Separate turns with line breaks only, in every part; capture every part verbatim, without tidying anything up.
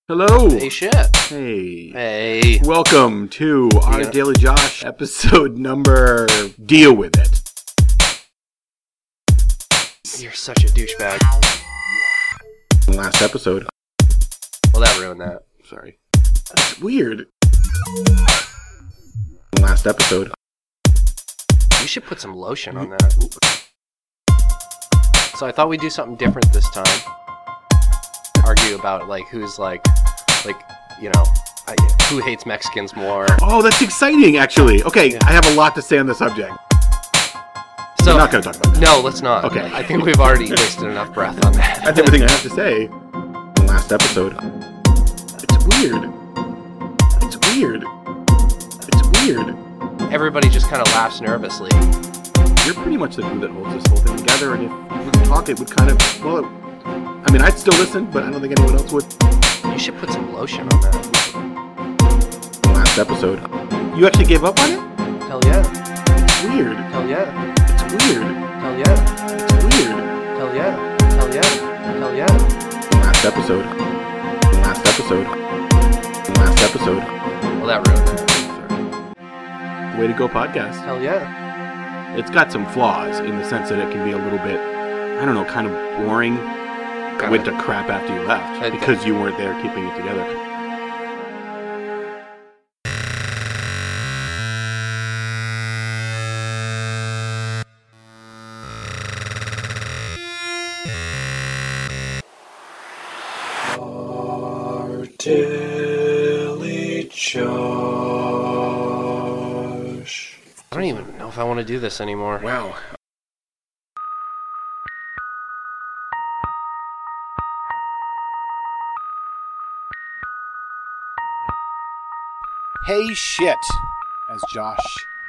Hello.
Hey, shit.
Hey.
Hey.
Welcome to our
Yeah.
Daily Josh episode number. Deal with it.
You're such a douchebag.
Last episode.
Well, that ruined that.
Sorry. That's weird. Last episode.
You should put some lotion on that. So I thought we'd do something different this time. Argue about, like, who's, like, like, you know, I, who hates Mexicans more.
Oh, that's exciting, actually. Okay,
Yeah.
I have a lot to say on the subject.
So,
We're not going to talk about that.
No, let's not.
Okay.
I think we've already wasted enough breath on that.
That's everything I have to say. Last episode. It's weird. It's weird. It's weird.
Everybody just kind of laughs nervously.
You're pretty much the glue that holds this whole thing together, and if we would talk, it would kind of, well, it, I mean, I'd still listen, but I don't think anyone else would.
You should put some lotion on that.
Last episode. You actually gave up on it?
Hell yeah.
It's weird.
Hell yeah.
It's weird.
Hell yeah.
It's weird.
Hell yeah. Hell yeah. Hell yeah.
Last episode. Last episode. Last episode.
Well, that ruined that.
Way to go, podcast.
Hell yeah.
It's got some flaws in the sense that it can be a little bit, I don't know, kind of boring.
Kinda.
Went to crap after you left
Okay.
because you weren't there keeping it together.
Our Daily Josh.
I don't even know if I want to do this anymore.
Wow. Hey shit, as Josh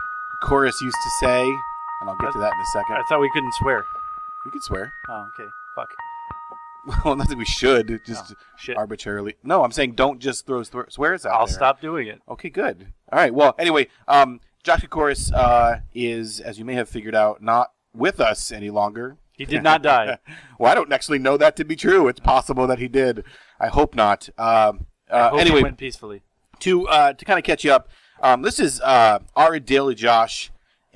Chorus used to say, and I'll get to that in a second.
I thought we couldn't swear.
We could swear.
Oh, okay. Fuck.
Well, not that we should, just
Oh, shit.
arbitrarily. No, I'm saying don't just throw swear- swears out
I'll
there.
stop doing it.
Okay, good. All right. Well, anyway, um, Josh Chorus uh, is, as you may have figured out, not with us any longer.
He did not die.
Well, I don't actually know that to be true. It's possible that he did. I hope not. Um,
I
uh,
hope
anyway,
it went peacefully.
to uh, to kind of catch you up, um, this is uh, our Daily Josh,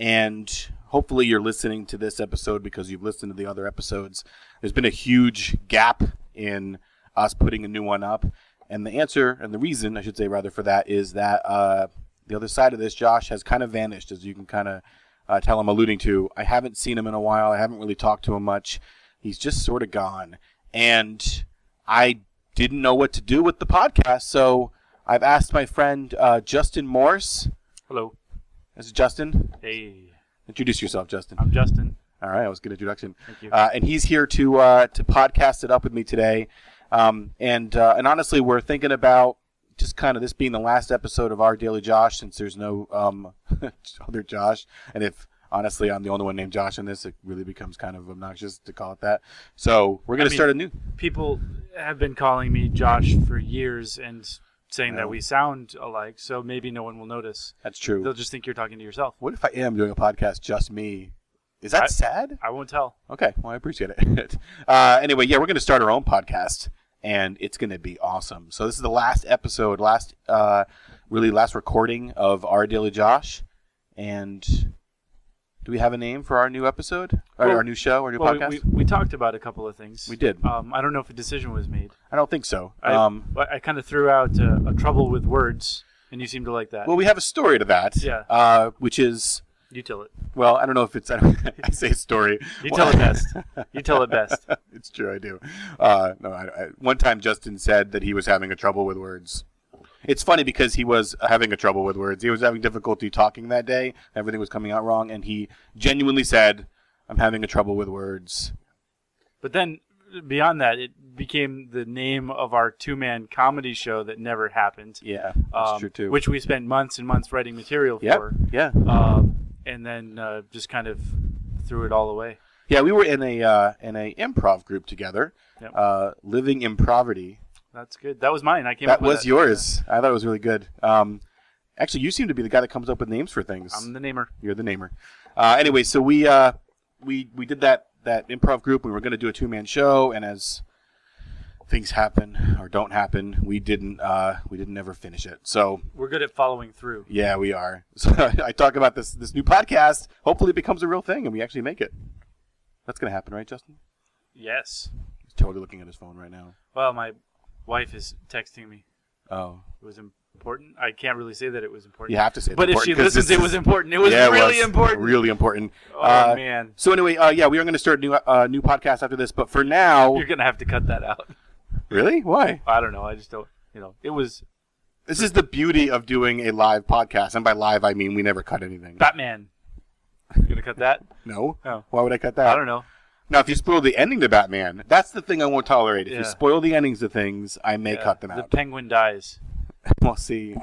and hopefully you're listening to this episode because you've listened to the other episodes. There's been a huge gap in us putting a new one up, and the answer, and the reason, I should say rather, for that is that uh, the other side of this, Josh, has kind of vanished, as you can kind of uh, tell I'm alluding to. I haven't seen him in a while. I haven't really talked to him much. He's just sort of gone, and I didn't know what to do with the podcast, so I've asked my friend uh, Justin Morse.
Hello.
This is Justin.
Hey.
Introduce yourself, Justin.
I'm Justin.
All right, that was a good introduction.
Thank you.
Uh, and he's here to uh, to podcast it up with me today. Um, and uh, and honestly, we're thinking about just kind of this being the last episode of our Daily Josh, since there's no um, other Josh. And if honestly I'm the only one named Josh in this, it really becomes kind of obnoxious to call it that. So we're gonna
I mean,
start a new.
People have been calling me Josh for years and saying
Oh.
that we sound alike, so maybe no one will notice.
That's true.
They'll just think you're talking to yourself.
What if I am doing a podcast just me? Is that
I-
sad?
I won't tell.
Okay, well, I appreciate it. uh, anyway, yeah, we're going to start our own podcast, and it's going to be awesome. So this is the last episode, last, uh, really last recording of our Daily Josh. And do we have a name for our new episode, or
Well-
our new show, our new
Well, we,
podcast?
we, we talked about a couple of things.
We did.
Um, I don't know if a decision was made.
I don't think so.
I,
um,
but I kind of threw out uh, a trouble with words, and you seem to like that.
well, we have a story to that,
Yeah.
uh, which is,
You tell it.
well, I don't know if it's, I, don't, I say story.
You tell it best. You tell it best.
It's true, I do. Uh, no, I, I, one time Justin said that he was having a trouble with words. It's funny because he was having a trouble with words. He was having difficulty talking that day. Everything was coming out wrong, and he genuinely said, I'm having a trouble with words.
But then, beyond that, it became the name of our two-man comedy show that never happened.
Yeah, that's
um,
true, too.
Which we spent months and months writing material
Yep,
for.
yeah.
Um, and then uh, just kind of threw it all away.
Yeah, we were in a uh, in a improv group together,
Yep.
uh, Living Improvity.
That's good. That was mine. I came
That
up with
was
that.
yours. I thought it was really good. Um, actually, you seem to be the guy that comes up with names for things.
I'm the namer.
You're the namer. Uh, anyway, so we uh, we we did that that improv group. We were going to do a two man show, and as things happen or don't happen. We didn't. Uh, we didn't ever finish it. So
We're good at following through.
yeah, we are. So I talk about this this new podcast. Hopefully, it becomes a real thing and we actually make it. That's gonna happen, right, Justin?
Yes.
He's totally looking at his phone right now.
Well, my wife is texting me.
Oh,
It was important. I can't really say that it was important.
you have to say. it's
But if she
important 'cause
listens,
this
it was
is-
important. It was
Yeah, it
really
was
important.
Really important.
Oh,
Uh,
man.
So anyway, uh, yeah, we are going to start a new uh, new podcast after this. But for now,
You're going to have to cut that out.
really, why?
I don't know. I just don't, you know, it was
This is the beauty of doing a live podcast, and by live I mean we never cut anything.
Batman. You going to cut that?
No.
Oh.
Why would I cut that?
I don't know.
Now, if you spoil the ending to Batman, that's the thing I won't tolerate. If
Yeah.
you spoil the endings to things, I may
Yeah.
cut them
The
out.
penguin dies.
We'll see.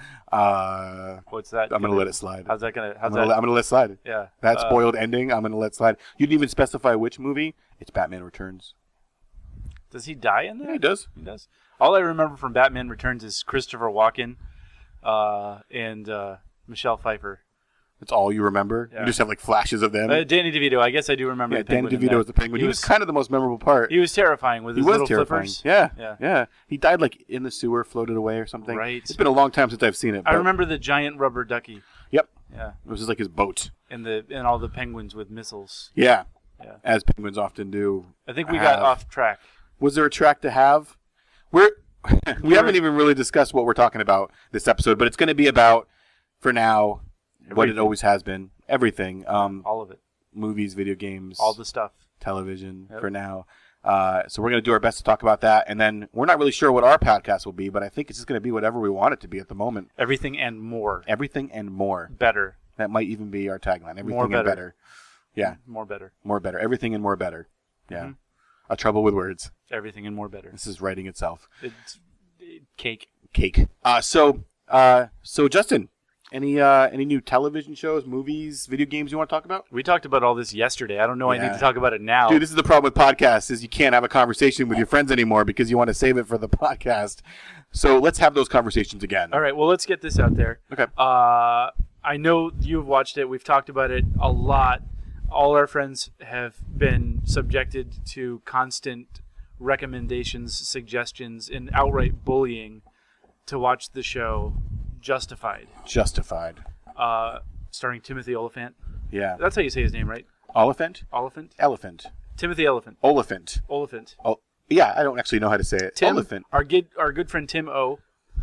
Uh,
What's that?
I'm gonna let it slide.
How's that going to, how's
I'm gonna,
that?
let, I'm gonna let it slide.
yeah.
That
Uh,
spoiled ending, I'm gonna let slide. You didn't even specify which movie. It's Batman Returns.
Does he die in that?
Yeah, he does.
He does. All I remember from Batman Returns is Christopher Walken uh, and uh, Michelle Pfeiffer.
That's all you remember.
Yeah.
You just have like flashes of them.
Uh, Danny DeVito. I guess I do remember.
yeah,
the
Danny
penguin in
DeVito
that.
was the penguin. He,
He
was,
was
kind of the most memorable part.
He was terrifying with
He
his
was
little
terrifying.
flippers.
Yeah,
Yeah.
yeah. He died like in the sewer, floated away or something.
Right.
It's been a long time since I've seen it.
I
but-
remember the giant rubber ducky.
Yep.
Yeah,
It was just like his boat.
and the and all the penguins with missiles.
Yeah.
Yeah.
As penguins often do.
I think we
Have.
got off track.
Was there a track to have? We're we
were-
haven't even really discussed what we're talking about this episode, but it's going to be about, for now, what it
Everything.
always has been. Everything. Um,
All of it.
movies, video games,
All the stuff.
television.
Yep.
For now. Uh, so we're going to do our best to talk about that, and then we're not really sure what our podcast will be, but I think it's just going to be whatever we want it to be at the moment.
Everything and more.
Everything and more.
Better.
That might even be our tagline. Everything
More
and
better.
better. Yeah,
More better.
more better. Everything and more better. Yeah.
Mhm.
A trouble with words.
Everything and more better.
This is writing itself.
It's it, cake.
Cake. Uh, so, uh, so Justin, any uh, any new television shows, movies, video games you want to talk about?
We talked about all this yesterday. I don't know. I
Yeah.
need to talk about it now.
Dude, this is the problem with podcasts: is you can't have a conversation with your friends anymore because you want to save it for the podcast. So let's have those conversations again.
All right. Well, let's get this out there.
Okay.
Uh, I know you've watched it. We've talked about it a lot. All our friends have been subjected to constant recommendations, suggestions, and outright bullying to watch the show Justified,
Justified.
uh, starring Timothy Oliphant.
Yeah.
That's how you say his name, right?
Oliphant.
Oliphant?
Elephant.
Timothy Elephant.
Oliphant.
Oliphant.
Oh, yeah. I don't actually know how to say it.
Tim,
Elephant.
Our good, our good friend Tim O,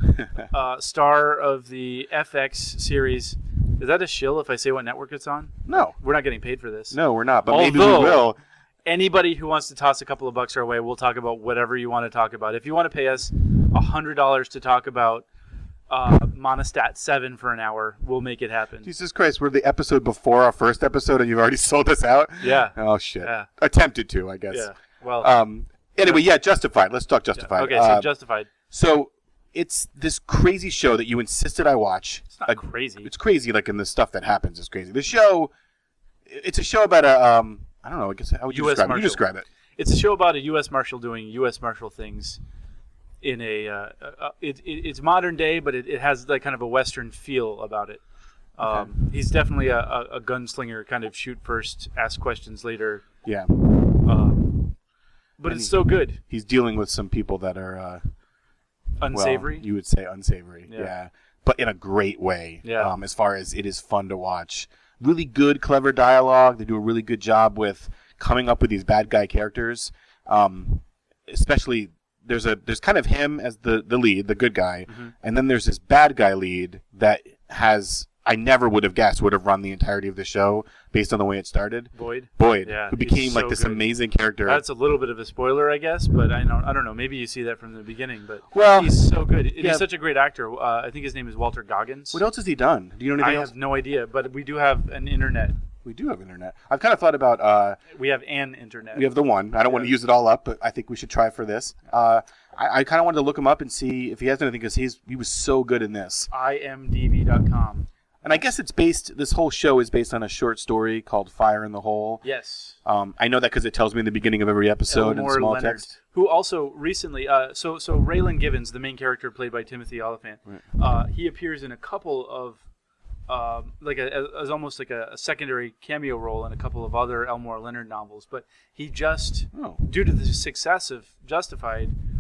uh, star of the F X series. Is that a shill if I say what network it's on?
No.
We're not getting paid for this.
No, we're not. But maybe we
Although-
will.
Anybody who wants to toss a couple of bucks our way, we'll talk about whatever you want to talk about. If you want to pay us one hundred dollars to talk about uh, Monostat seven for an hour, we'll make it happen.
Jesus Christ, we're the episode before our first episode, and you've already sold us out.
Yeah.
Oh shit.
Yeah.
Attempted to, I guess.
Yeah. Well,
Um. Anyway, yeah, Justified. Let's talk Justified.
okay, so
Uh,
Justified.
so it's this crazy show that you insisted I watch.
It's not
Like,
crazy.
It's crazy, like in the stuff that happens is crazy. The show, it's a show about a um. I don't know. I guess how would you
U S
describe it?
Marshal.
You describe it.
It's a show about a U S Marshal doing U S Marshal things in a. Uh, uh, it, it, it's modern day, but it, it has like kind of a Western feel about it. Um, He's definitely a, a, a gunslinger, kind of shoot first, ask questions later.
Yeah.
Um, but
And
it's
he-
so good.
He's dealing with some people that are uh,
Unsavory.
Well, you would say unsavory.
Yeah.
Yeah. But in a great way.
Yeah.
Um, as far as it is fun to watch. Really good, clever dialogue. They do a really good job with coming up with these bad guy characters. Um, especially there's a there's kind of him as the, the lead, the good guy,
Mm-hmm.
and then there's this bad guy lead that has I never would have guessed would have run the entirety of the show based on the way it started.
Boyd.
Boyd,
Yeah,
who
he's
became like
so
this
good.
amazing character.
That's a little bit of a spoiler, I guess, but I don't, I don't know. Maybe you see that from the beginning, but
Well,
he's so good. And
yeah.
He's such a great actor. Uh, I think his name is Walter Goggins.
What else has he done? Do you know
I
anything else?
have no idea, but we do have an internet.
We do have internet. I've kind of thought about. Uh,
We have an internet.
we have the one. I don't want to
Yeah.
use it all up, but I think we should try for this. Uh, I, I kind of wanted to look him up and see if he has anything because he's he was so good in this.
I M D B dot com.
And I guess it's based. This whole show is based on a short story called "Fire in the Hole."
Yes.
Um, I know that because it tells me in the beginning of every episode in
Elmore
small
Leonard,
text.
who also recently, uh, so so Raylan Givens, the main character played by Timothy Oliphant, uh, he appears in a couple of, um, like a, as almost like a, a secondary cameo role in a couple of other Elmore Leonard novels. But he just,
Oh.
due to the success of Justified,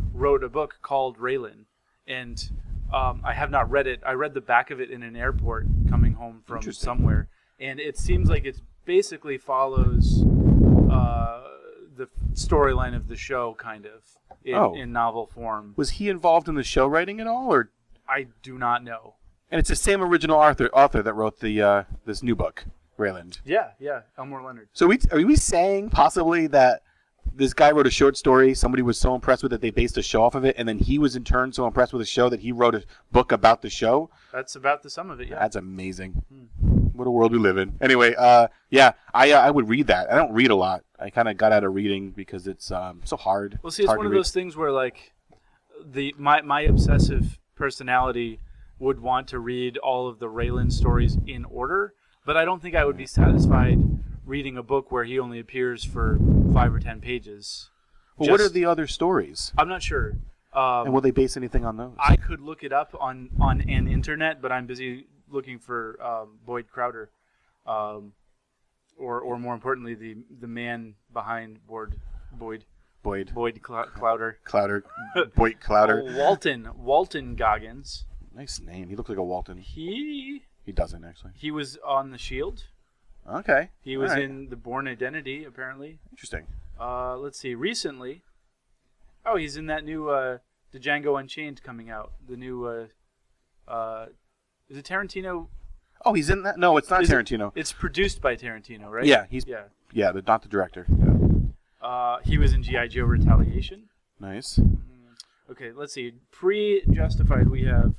wrote a book called Raylan, and um, I have not read it. I read the back of it in an airport coming home from
Interesting.
somewhere, and it seems like it basically follows uh, the storyline of the show, kind of in,
Oh.
in novel form.
Was he involved in the show writing at all, or?
I do not know.
And it's the same original author author that wrote the uh, this new book, Rayland.
Yeah, yeah, Elmore Leonard.
So we are we saying possibly that this guy wrote a short story, somebody was so impressed with it they based a show off of it, and then he was in turn so impressed with the show that he wrote a book about the show?
That's about the sum of it. Yeah.
That's amazing. What a world we live in. Anyway, uh, yeah, I uh, I would read that. I don't read a lot. I kind of got out of reading because it's um, so hard.
Well, see, it's
hard
one
to
of
read.
those things where like the my my obsessive personality would want to read all of the Raylan stories in order, but I don't think I would be satisfied reading a book where he only appears for five or ten pages.
Well, what are
Just-
the other stories?
I'm not sure. Um,
And will they base anything on those?
I could look it up on, on an internet, but I'm busy looking for um, Boyd Crowder, um, or or more importantly, the the man behind Boyd Boyd
Boyd.
Boyd Clou- Clowder.
Clowder. Boyd Clowder.
Oh, Walton Walton Goggins.
Nice name. He looks like a Walton.
He
He doesn't, actually.
he was on The Shield.
Okay.
He was
All right.
in The Bourne Identity, apparently.
Interesting.
Uh, let's see. Recently, oh, he's in that new uh, The Django Unchained coming out. The new. Uh, uh, is it Tarantino?
Oh, he's in that? No, it's not
Is it-
Tarantino.
It's produced by Tarantino, right?
Yeah, he's
Yeah.
yeah, the, not the director.
Uh, he was in G I. Joe Retaliation.
Nice.
Okay, let's see. Pre-Justified, we have.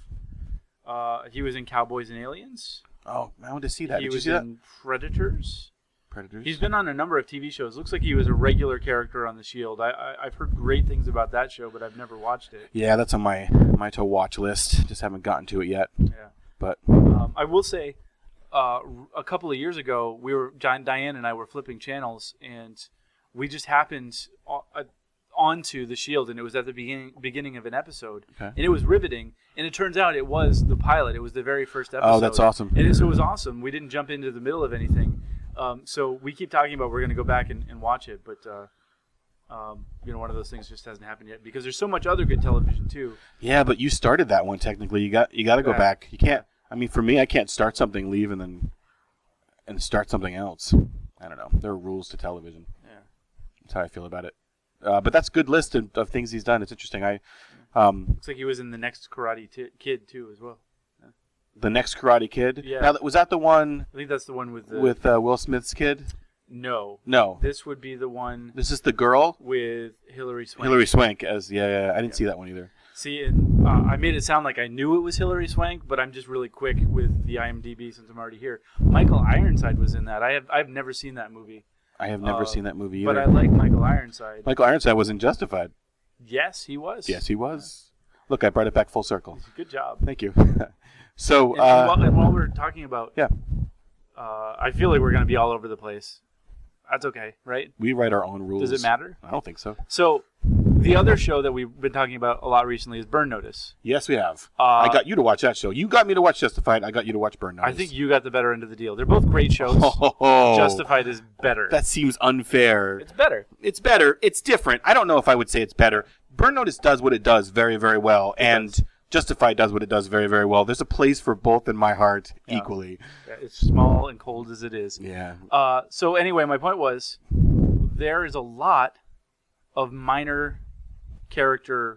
Uh, he was in Cowboys and Aliens.
Oh, I want to see that.
He
Did you
was
see that?
in Predators.
Predators.
He's been on a number of T V shows. Looks like he was a regular character on The Shield. I, I I've heard great things about that show, but I've never watched it.
Yeah, that's on my my to watch list. Just haven't gotten to it yet.
Yeah.
But
Um, I will say, uh, a couple of years ago, we were Di- Diane and I were flipping channels, and we just happened o- uh, onto The Shield, and it was at the beginning beginning of an episode,
Okay.
and it was riveting. And it turns out it was the pilot. It was the very first episode.
Oh, that's awesome.
And it, so it was awesome. We didn't jump into the middle of anything. Um, so we keep talking about we're going to go back and, and watch it, but uh, um, you know, one of those things just hasn't happened yet because there's so much other good television too.
yeah, but you started that one technically. You got you got to go
Yeah.
back. You can't. I mean, for me, I can't start something, leave, and then and start something else. I don't know. There are rules to television.
Yeah.
That's how I feel about it. Uh, but that's a good list of, of things he's done. It's interesting. I um,
Looks like he was in the next Karate t- Kid too as well.
the next Karate Kid.
Yeah.
Now, was that the one
I think that's the one with the
with uh, Will Smith's kid?
no.
No.
This would be the one
This is the girl.
with Hilary Swank.
Hilary Swank as yeah, yeah, yeah. I didn't see that one either.
See, and, uh, I made it sound like I knew it was Hilary Swank, but I'm just really quick with the IMDb since I'm already here. Michael Ironside was in that. I have I've never seen that movie,
I have never
Uh,
seen that movie
but
either.
I like Michael Ironside.
Michael Ironside was in Justified.
Yes, he was.
Yes, he was. Look, I brought it back full circle.
Good job.
Thank you. so,
And,
uh,
and, while, and while we're talking about,
yeah,
uh, I feel like we're going to be all over the place. That's okay, right?
we write our own rules.
Does it matter?
I don't think so.
So, the other show that we've been talking about a lot recently is Burn Notice.
Yes, we have.
Uh,
I got you to watch that show. You got me to watch Justified. I got you to watch Burn Notice.
I think you got the better end of the deal. They're both great shows.
Oh,
Justified is better.
That seems unfair.
it's better.
It's better. It's different. I don't know if I would say it's better. Burn Notice does what it does very, very well, and
does.
Justified does what it does very, very well. There's a place for both in my heart
Yeah.
equally.
Yeah, it's small and cold as it is.
Yeah.
Uh, so anyway, my point was there is a lot of minor character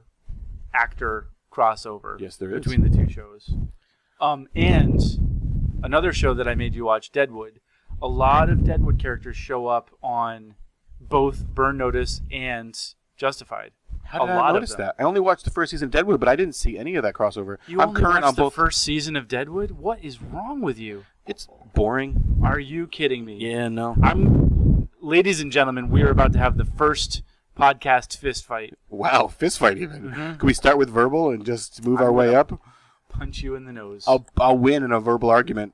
actor crossover
Yes, there is.
between the two shows. Um, and another show that I made you watch, Deadwood. A lot of Deadwood characters show up on both Burn Notice and Justified.
How
a
did
lot
I
of
notice
them.
that? I only watched the first season of Deadwood, but I didn't see any of that crossover.
You
I'm
only
current
watched
on
the
both.
first season of Deadwood? What is wrong with you?
It's boring.
Are you kidding me?
Yeah, no.
I'm, ladies and gentlemen, we are about to have the first podcast fist fight.
Wow, fist fight even.
Mhm.
Can we start with verbal and just move
I'm
our way
gonna-
up?
Punch you in the nose.
I'll I'll win in a verbal argument.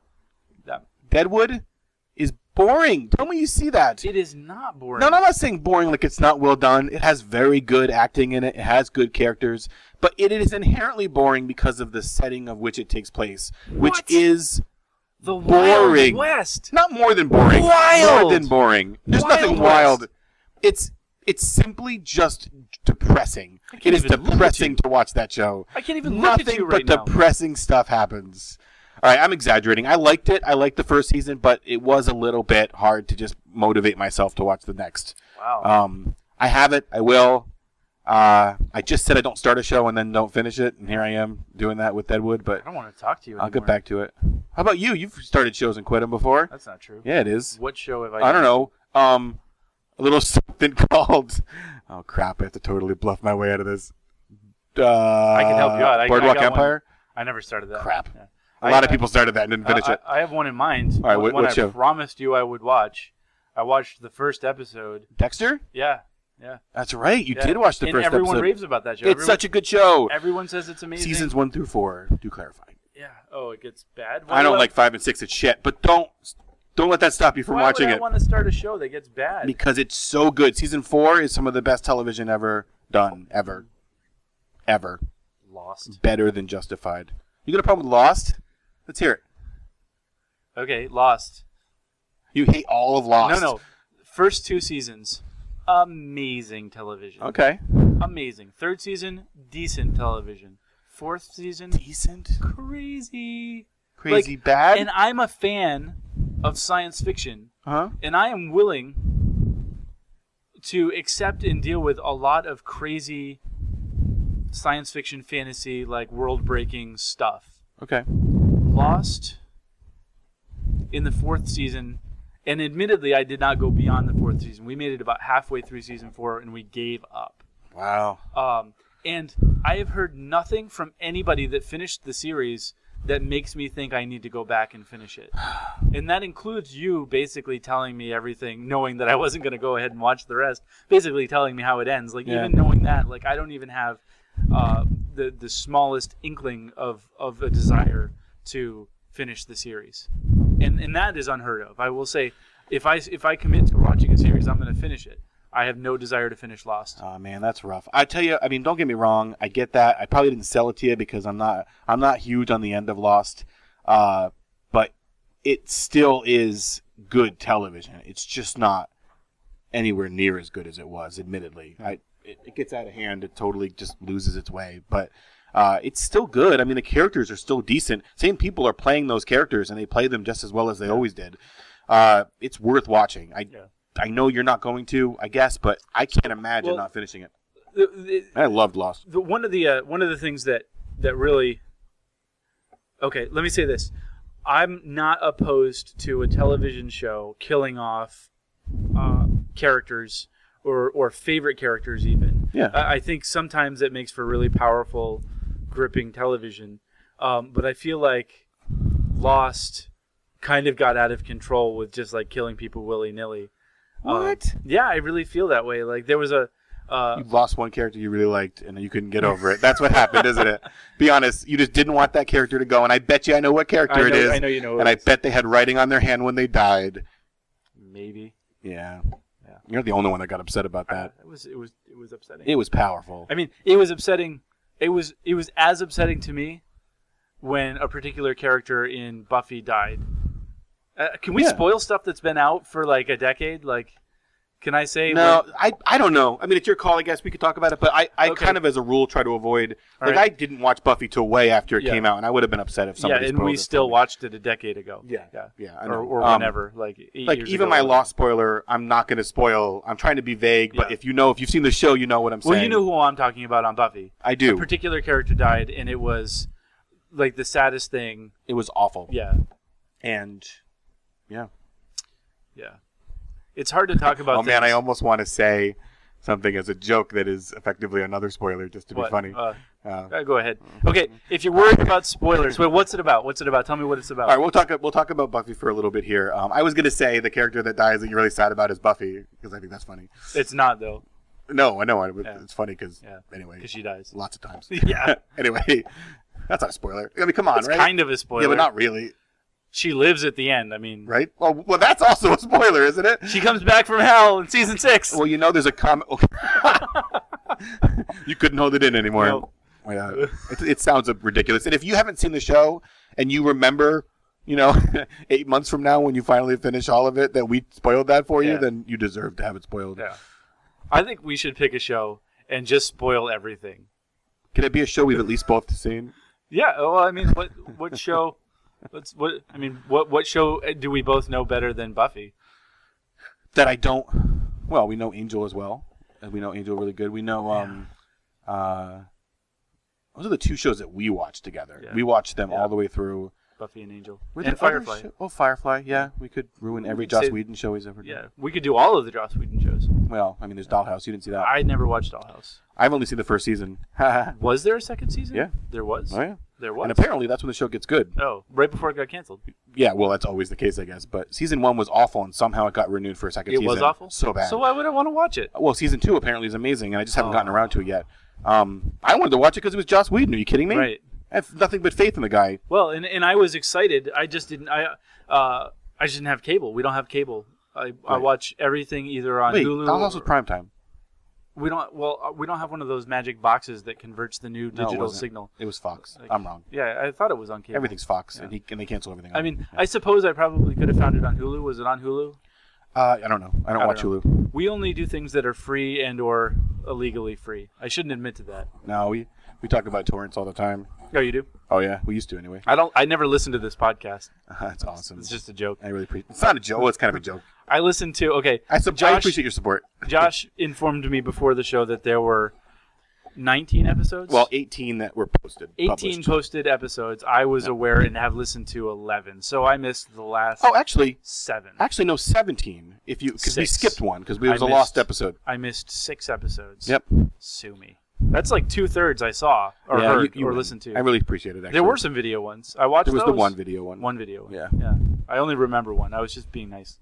That-
Deadwood is boring. Tell me you see that.
It is not boring.
No, no, I'm not saying boring like it's not well done. It has very good acting in it. It has good characters. But it is inherently boring because of the setting of which it takes place, which
What?
is
The
boring.
Wild West.
not more than boring.
Wild.
More than boring. There's
Wild
nothing
West.
wild. It's it's simply just depressing.
can't
It is
even look at
depressing
you.
to watch that show.
I can't even
Nothing
look at you right
but
now.
depressing stuff happens. All right, I'm exaggerating. I liked it. I liked the first season, but it was a little bit hard to just motivate myself to watch the next.
Wow.
Um, I have it. I will. Uh, I just said I don't start a show and then don't finish it, and here I am doing that with Deadwood, but
I don't want to talk to you anymore.
I'll get back to it. How about you? You've started shows and quit them before.
That's not true.
Yeah, it is.
What show have I
I don't
done?
know. Um, a little something called. Oh crap! I have to totally bluff my way out of this. Uh,
I can help you out. I,
Boardwalk
I got
Empire.
One. I never started that.
Crap.
Yeah.
A
I-
lot of
I-
people started that and didn't finish
Uh,
it.
I, I have one in mind.
All right, what-
one
what
I
show?
promised you I would watch. I watched the first episode.
Dexter.
Yeah, yeah.
That's right. You
yeah.
did watch the
and
first
everyone
episode.
raves about that show.
It's
everyone,
such a good show.
Everyone says it's amazing.
Seasons one through four. Do clarify.
Yeah. Oh, it gets bad.
I don't like five and six. It's shit. But don't don't let that stop you from
why
watching
would I
it.
want to start a show that gets bad?
Because it's so good. Season four is some of the best television ever done. Ever. Ever.
Lost.
Better than Justified. You got a problem with Lost? Let's hear it.
Okay, Lost.
You hate all of Lost.
No, no. First two seasons, amazing television.
Okay.
Amazing. Third season, decent television. Fourth season,
Decent.
crazy.
Crazy
Like,
bad.
And I'm a fan of science fiction,
huh?
and I am willing to accept and deal with a lot of crazy science fiction, fantasy, like world-breaking stuff.
Okay.
Lost in the fourth season, and admittedly, I did not go beyond the fourth season. We made it about halfway through season four, and we gave up.
Wow.
Um, and I have heard nothing from anybody that finished the series that makes me think I need to go back and finish it. And that includes you basically telling me everything, knowing that I wasn't going to go ahead and watch the rest, basically telling me how it ends. Like,
Yeah.
even knowing that, like, I don't even have uh, the, the smallest inkling of, of a desire to finish the series. And and that is unheard of. I will say, if I, if I commit to watching a series, I'm going to finish it. I have no desire to finish Lost.
Oh man, that's rough. I tell you, I mean, don't get me wrong. I get that. I probably didn't sell it to you because I'm not. I'm not huge on the end of Lost, uh, but it still is good television. It's just not anywhere near as good as it was. Admittedly, I, it, it gets out of hand. It totally just loses its way. But uh, it's still good. I mean, the characters are still decent. Same people are playing those characters, and they play them just as well as they always did. Uh, it's worth watching. I.
Yeah.
I know you're not going to, I guess, but I can't imagine
Well,
not finishing it.
The, the,
I loved Lost.
the, one of the uh, one of the things that that really okay, let me say this: I'm not opposed to a television show killing off uh, characters or or favorite characters. Even
Yeah.
I, I think sometimes it makes for really powerful, gripping television. Um, but I feel like Lost kind of got out of control with just like killing people willy nilly.
What?
Um, yeah, I really feel that way. Like there was a. Uh,
You lost one character you really liked, and you couldn't get over it. That's what happened, isn't it? Be honest. You just didn't want that character to go, and I bet you I know what character
I
it
know-
is.
I know you know
And
it
I
is.
bet they had writing on their hand when they died.
maybe.
Yeah.
Yeah.
You're the only one that got upset about that.
It was it was it was upsetting.
It was powerful.
I mean, it was upsetting. It was it was as upsetting to me when a particular character in Buffy died. Uh, can we
Yeah.
spoil stuff that's been out for like a decade? Like, can I say?
No,
when-
I I don't know. I mean, it's your call. I guess we could talk about it, but I, I
Okay.
kind of, as a rule, try to avoid.
All
Like,
right.
I didn't watch Buffy till way after it
Yeah.
came out, and I would have been upset if
yeah,
somebody
and
spoiled
we
it for
still
me.
watched it a decade ago.
Yeah,
yeah,
yeah, I
or,
know.
or
Um,
whenever. Like, eight
Like
years
even
ago.
my Lost spoiler, I'm not going to spoil. I'm trying to be vague, but
Yeah.
if you know, if you've seen the show, you know what I'm saying.
Well, you know who I'm talking about on Buffy.
I
A
do.
particular character died, and it was like the saddest thing.
It was awful.
Yeah,
And yeah.
yeah. It's hard to talk about.
Oh man, I
things-
almost want to say something as a joke that is effectively another spoiler, just to be
What?
funny.
Uh,
Uh,
Uh, go ahead. Okay, if you're worried about spoilers, wait, what's it about? What's it about? Tell me what it's about.
all right, we'll talk. We'll talk about Buffy for a little bit here. Um, I was going to say the character that dies that you're really sad about is Buffy because I think that's funny.
It's not though,
No, I know. I-
Yeah.
It's funny because
Yeah.
anyway,
because she dies.
lots of times.
Yeah,
Anyway, that's not a spoiler. I mean, come on,
it's
right?
kind of a spoiler.
Yeah, but not really,
She lives at the end. I mean,
right? Well, well, that's also a spoiler, isn't it?
she comes back from hell in season six.
Well, you know, there's a comment. You couldn't hold it in anymore.
No.
Yeah, it, it sounds ridiculous. And if you haven't seen the show and you remember, you know, eight months from now when you finally finish all of it, that we spoiled that for you,
Yeah.
then you deserve to have it spoiled.
Yeah. I think we should pick a show and just spoil everything.
Can it be a show we've at least both seen?
Yeah. Well, I mean, what what show? What's what? I mean, what what show do we both know better than Buffy?
That I don't. Well, we know Angel as well. And we know Angel really good. We know. Um, uh, those are the two shows that we watched together.
Yeah.
We watched them
Yeah.
all the way through.
Buffy and Angel.
Were
And
there other
Firefly.
sho- oh, Firefly. Yeah, we could ruin every
could
Joss
say-
Whedon show he's ever done.
Yeah, we could do all of the Joss Whedon shows.
Well, I mean, there's Dollhouse. You didn't see that.
I never watched Dollhouse.
I've only seen the first season. oh,
Was there a second season?
Yeah.
There was?
yeah.
There was?
And apparently that's when the show gets good.
Oh, right before it got canceled.
Yeah, well, that's always the case, I guess. But season one was awful, and somehow it got renewed for a second
It
season.
was awful?
So bad.
So why would I want to watch it?
Well, season two apparently is amazing, and I just haven't
Oh.
gotten around to it yet. Um, I wanted to watch it because it was Joss Whedon. Are you kidding me?
Right.
I have nothing but faith in the guy.
Well, and and I was excited. I just didn't. I uh I just didn't have cable. We don't have cable. I, I
Right.
watch everything either on
Wait,
Hulu.
Dollhouse was
or-
prime time.
We don't. Well, uh, we don't have one of those magic boxes that converts the new
No, it
digital
wasn't.
signal.
It was Fox.
Like-
I'm wrong.
Yeah, I thought it was on cable.
Everything's Fox,
Yeah.
and, he, and they cancel everything.
I
on
mean,
it.
I suppose I probably could have found it on Hulu. Was it on Hulu?
uh, I don't know. I don't
I
watch
don't
Hulu.
We only do things that are free and or illegally free. I shouldn't admit to that.
No, we we talk about torrents all the time.
Oh, you do?
Oh yeah, we used to anyway.
I don't. I never listen to this podcast.
That's awesome.
It's just a joke.
I really appreciate. It's not a joke. Well, it's kind of a joke.
I listen to. Okay,
I, sub- I
Josh-
appreciate your support.
Josh informed me before the show that there were nineteen episodes.
Well, eighteen that were posted.
eighteen
published.
posted episodes. I was aware and have listened to eleven, so I missed the last
Oh, actually,
seven.
actually no, seventeen. If you because we
Six.
skipped one because it
I
was a lost
missed-
episode.
I missed six episodes.
Yep.
Sue me. That's like two thirds I saw or
Yeah,
heard
you- you
or
win.
listened to.
I really appreciate it. Actually,
there were some video ones. I watched
There was
those.
the one video one.
One video one.
Yeah.
Yeah. I only remember one. I was just being nice.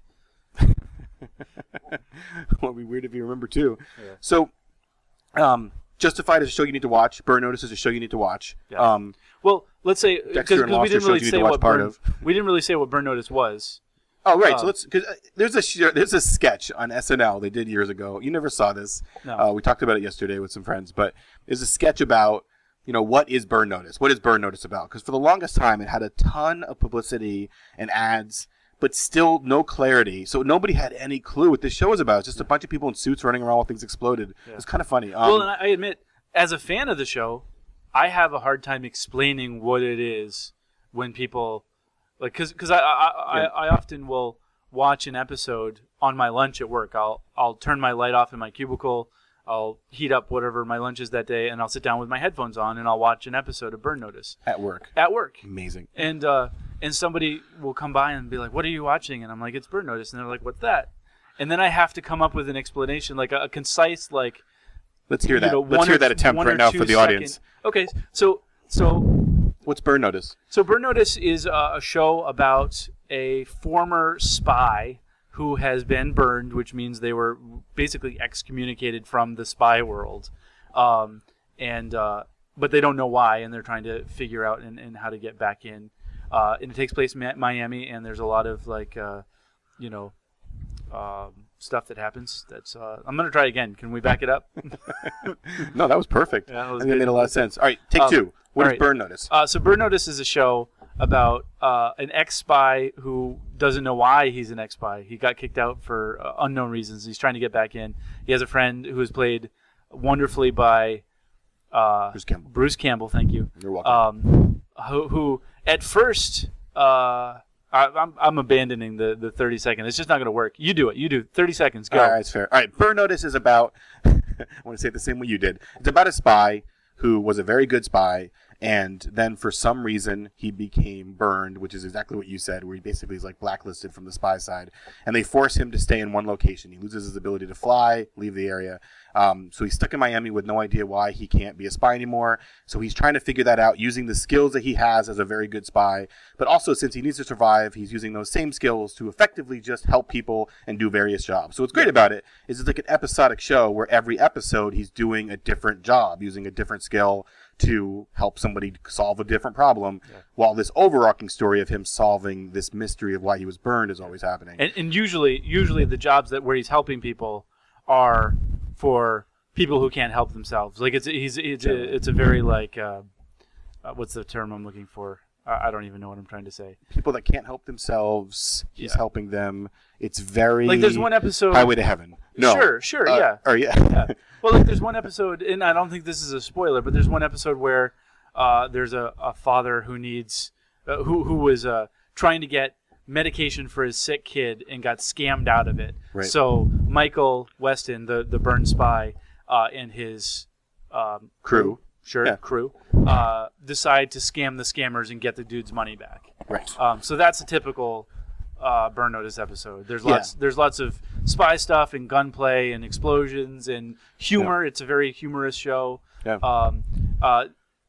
Well, it'd be weird if you remember too.
Yeah.
So, um, Justified is a show you need to watch. Burn Notice is a show you need to watch.
Yeah.
Um,
Well, let's say because
Dexter and
we
Lost are
didn't
shows
really
you need
say
to watch
what
part
burn,
of.
we didn't really say what Burn Notice was.
oh right, so
Uh,
let's because uh, there's a sh- there's a sketch on S N L they did years ago. You never saw this.
No.
Uh, we talked about it yesterday with some friends, but there's a sketch about you know what is Burn Notice? What is Burn Notice about? Because for the longest time it had a ton of publicity and ads, but still no clarity. So nobody had any clue what this show was about. It's just a bunch of people in suits running around while things exploded.
Yeah.
It was kind of funny. Um,
Well, and I I admit, as a fan of the show, I have a hard time explaining what it is when people like because because I I, I,
Yeah.
I often will watch an episode on my lunch at work. I'll I'll turn my light off in my cubicle. I'll heat up whatever my lunch is that day, and I'll sit down with my headphones on, and I'll watch an episode of Burn Notice
at work.
at work.
Amazing.
And uh, and somebody will come by and be like, "What are you watching?" And I'm like, "It's Burn Notice." And they're like, "What's that?" And then I have to come up with an explanation, like a, a concise, like
Let's hear
you
that.
know,
Let's
one
hear
or
that
two-
attempt
one
right
or
now
two
for the
second-
audience.
Okay, so so
What's Burn Notice?
so Burn Notice is uh, a show about a former spy who has been burned, which means they were basically excommunicated from the spy world, um, and uh, but they don't know why, and they're trying to figure out and, and how to get back in. Uh, and it takes place in Ma- Miami, and there's a lot of like, uh, you know, um, stuff that happens. That's uh, I'm gonna try again. Can we back it up?
No, that was perfect.
Yeah, that was
I think it
good.
made a lot of sense. All right, take
Um,
two. What
all
is
right.
Burn Notice?
Uh, so Burn Notice is a show about uh, an ex-spy who doesn't know why he's an ex-spy. He got kicked out for uh, unknown reasons. He's trying to get back in. He has a friend who is played wonderfully by uh,
Bruce Campbell.
Bruce Campbell, thank you.
You're welcome.
Um, who, who at first, uh, I, I'm, I'm abandoning the, the thirty seconds. It's just not going to work. You do it. You do thirty seconds. Go.
All right, it's fair. All right, Burn Notice is about. I want to say it the same way you did. It's about a spy who was a very good spy, and then for some reason he became burned, which is exactly what you said, where he basically is like blacklisted from the spy side, and they force him to stay in one location. He loses his ability to fly, leave the area. Um, so he's stuck in Miami with no idea why he can't be a spy anymore. So he's trying to figure that out using the skills that he has as a very good spy. But also, since he needs to survive, he's using those same skills to effectively just help people and do various jobs. So what's great about it is it's like an episodic show where every episode he's doing a different job, using a different skill to help somebody solve a different problem,
Yeah.
while this overarching story of him solving this mystery of why he was burned is always happening.
And, and usually, usually the jobs that where he's helping people are for people who can't help themselves. Like it's he's it's a, it's a very like uh, uh, what's the term I'm looking for? I, I don't even know what I'm trying to say.
People that can't help themselves, he's
Yeah.
helping them. It's very
Like there's one episode.
Highway to Heaven. No.
Sure, sure,
Uh,
yeah.
Or yeah.
yeah. Well, like there's one episode, and I don't think this is a spoiler, but there's one episode where uh, there's a, a father who needs, uh, who who was uh, trying to get medication for his sick kid and got scammed out of it.
Right.
So Michael Weston, the the Byrne spy, uh, and his um,
Crew.
sure,
Yeah.
crew, uh, decide to scam the scammers and get the dude's money back.
Right.
Um, so that's a typical uh, Burn Notice episode. There's lots.
Yeah.
There's lots of spy stuff and gunplay and explosions and humor. It's a very humorous show.
Yeah.
Um, uh,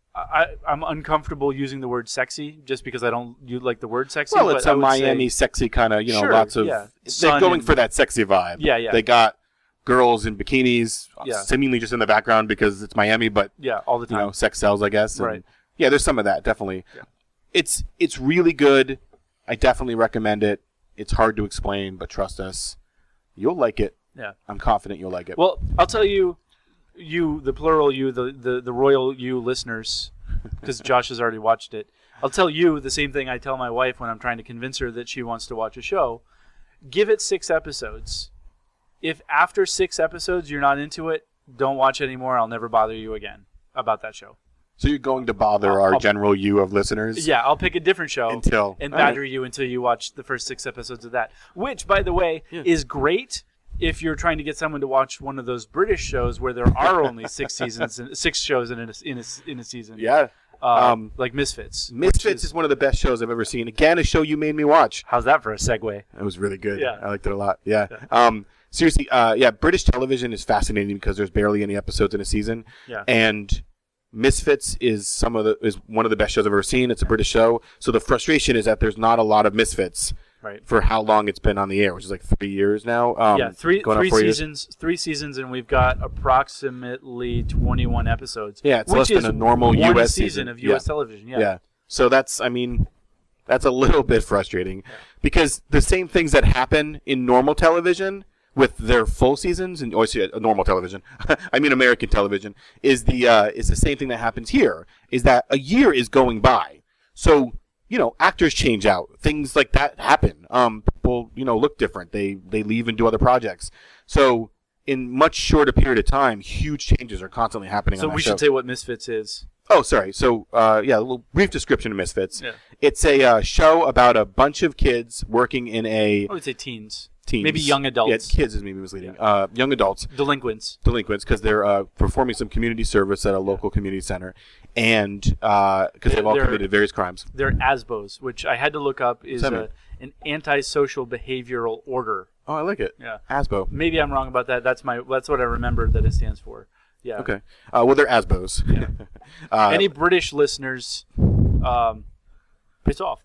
I, I'm uncomfortable using the word sexy just because I don't you like the word sexy.
Well,
but
it's
I
a
would
Miami
say-
sexy kind of, you know,
Sure,
lots of.
yeah.
They're
Sun
going
and-
for that sexy vibe.
Yeah, yeah.
They got girls in bikinis,
Yeah.
seemingly just in the background because it's Miami, but
Yeah, all the
you
time.
know, sex sells, I guess. and-
Right.
Yeah, there's some of that definitely.
Yeah.
It's it's really good. I definitely recommend it. It's hard to explain, but trust us, you'll like it.
Yeah.
I'm confident you'll like it.
Well, I'll tell you, you, the plural you, the, the, the royal you listeners, because Josh has already watched it. I'll tell you the same thing I tell my wife when I'm trying to convince her that she wants to watch a show. Give it six episodes. If after six episodes you're not into it, don't watch anymore. I'll never bother you again about that show.
so you're going to bother
I'll-
our
I'll-
general you of listeners?
Yeah, I'll pick a different show
Until-
and
all right.
badger you until you watch the first six episodes of that. Which, by the way, is great if you're trying to get someone to watch one of those British shows where there are only six seasons, and six shows in a in a, in a season.
Yeah.
Uh,
Um,
like Misfits. which
Misfits is, one of the best shows I've ever seen. Again, a show you made me watch.
How's that for a segue?
It was really good.
Yeah.
I liked it a lot. Yeah. Um, seriously, uh, yeah, British television is fascinating because there's barely any episodes in a season.
Yeah.
And Misfits is some of the is one of the best shows I've ever seen. It's a British show. So the frustration is that there's not a lot of Misfits
Right.
for how long it's been on the air, which is like three years now. Um,
yeah, three
going on
three
four years.
seasons, three seasons, and we've got approximately twenty-one episodes.
Yeah, it's
which
less than
is
a normal
one
U S
season
season.
of U S
Yeah.
television. Yeah.
Yeah. So that's, I mean, that's a little bit frustrating because the same things that happen in normal television with their full seasons and obviously a normal television, I mean American television, is the uh, is the same thing that happens here. Is that a year is going by, so you know actors change out, things like that happen. Um, people you know look different. They they leave and do other projects. So in much shorter period of time, huge changes are constantly happening.
So
on that
we
show.
should say what Misfits is.
Oh, sorry. So, uh, yeah, a little brief description of Misfits.
Yeah.
It's a uh, show about a bunch of kids working in a
I would say teens.
teens.
Maybe young adults.
Yeah, kids is maybe misleading. Uh, young adults,
Delinquents.
delinquents, because they're uh, performing some community service at a local community center, and because they've all
They're-
committed various crimes.
They're A S B Os, which I had to look up is
What's that
a, an antisocial behavioral order.
Oh, I like it.
Yeah.
A S B O.
Maybe I'm wrong about that. That's my that's what I remember that it stands for. Yeah.
Okay. Uh, well, they're A S B Os.
Yeah.
uh,
Any British listeners, um, piss off.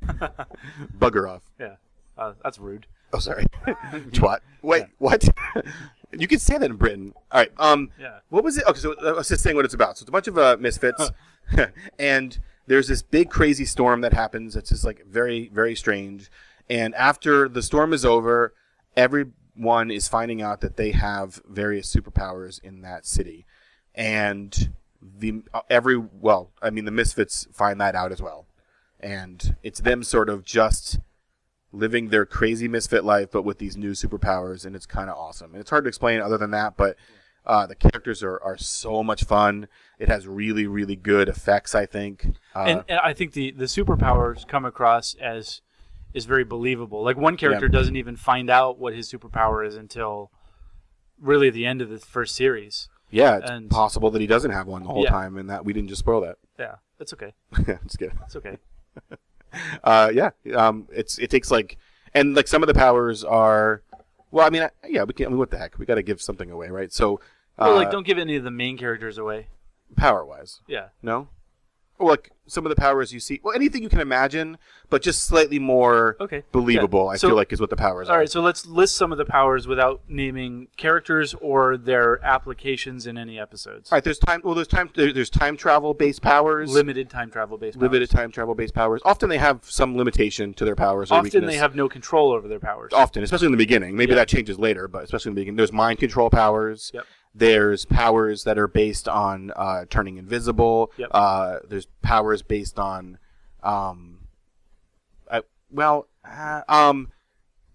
bugger off.
Yeah. Uh, that's rude.
Oh, sorry. Twat. Wait, what? You can say that in Britain. All right. Um,
Yeah.
What was it? Okay, so I was just saying what it's about. So it's a bunch of uh, misfits, and there's this big crazy storm that happens. It's just like very, very strange. And after the storm is over, everyone is finding out that they have various superpowers in that city, and the uh, every well, I mean, the misfits find that out as well, and it's them sort of just living their crazy misfit life, but with these new superpowers, and it's kind of awesome. And it's hard to explain other than that, but uh, the characters are, are so much fun. It has really, really good effects, I think. Uh,
and, and I think the, the superpowers come across as is very believable. Like one character
Yeah.
doesn't even find out what his superpower is until really the end of the first series.
yeah, it's
and-
possible that he doesn't have one the whole
Yeah.
time, and that we didn't just spoil that.
Yeah, that's okay.
Just kidding.
It's okay.
Uh, yeah, um, it's it takes like, and like some of the powers are, well, I mean, I, yeah, we can. I mean, what the heck? We got to give something away, right? So, uh,
Well, like don't give any of the main characters away.
power wise,
Yeah.
no. Or like some of the powers you see, well, anything you can imagine, but just slightly more
Okay.
believable.
Yeah.
I
So-
feel like is what the powers
All
are.
right, so let's list some of the powers without naming characters or their applications in any episodes.
All right, there's time. Well, there's time. There, there's time travel based powers.
Limited time travel based powers.
Limited time travel based powers. Often they have some limitation to their powers. Or
Often
weakness.
they have no control over their powers.
Often, especially in the beginning. Maybe
Yeah.
that changes later, but especially in the beginning, there's mind control powers.
Yep.
There's powers that are based on uh, turning invisible.
Yep.
Uh, there's powers based on, um, I, well, uh, um,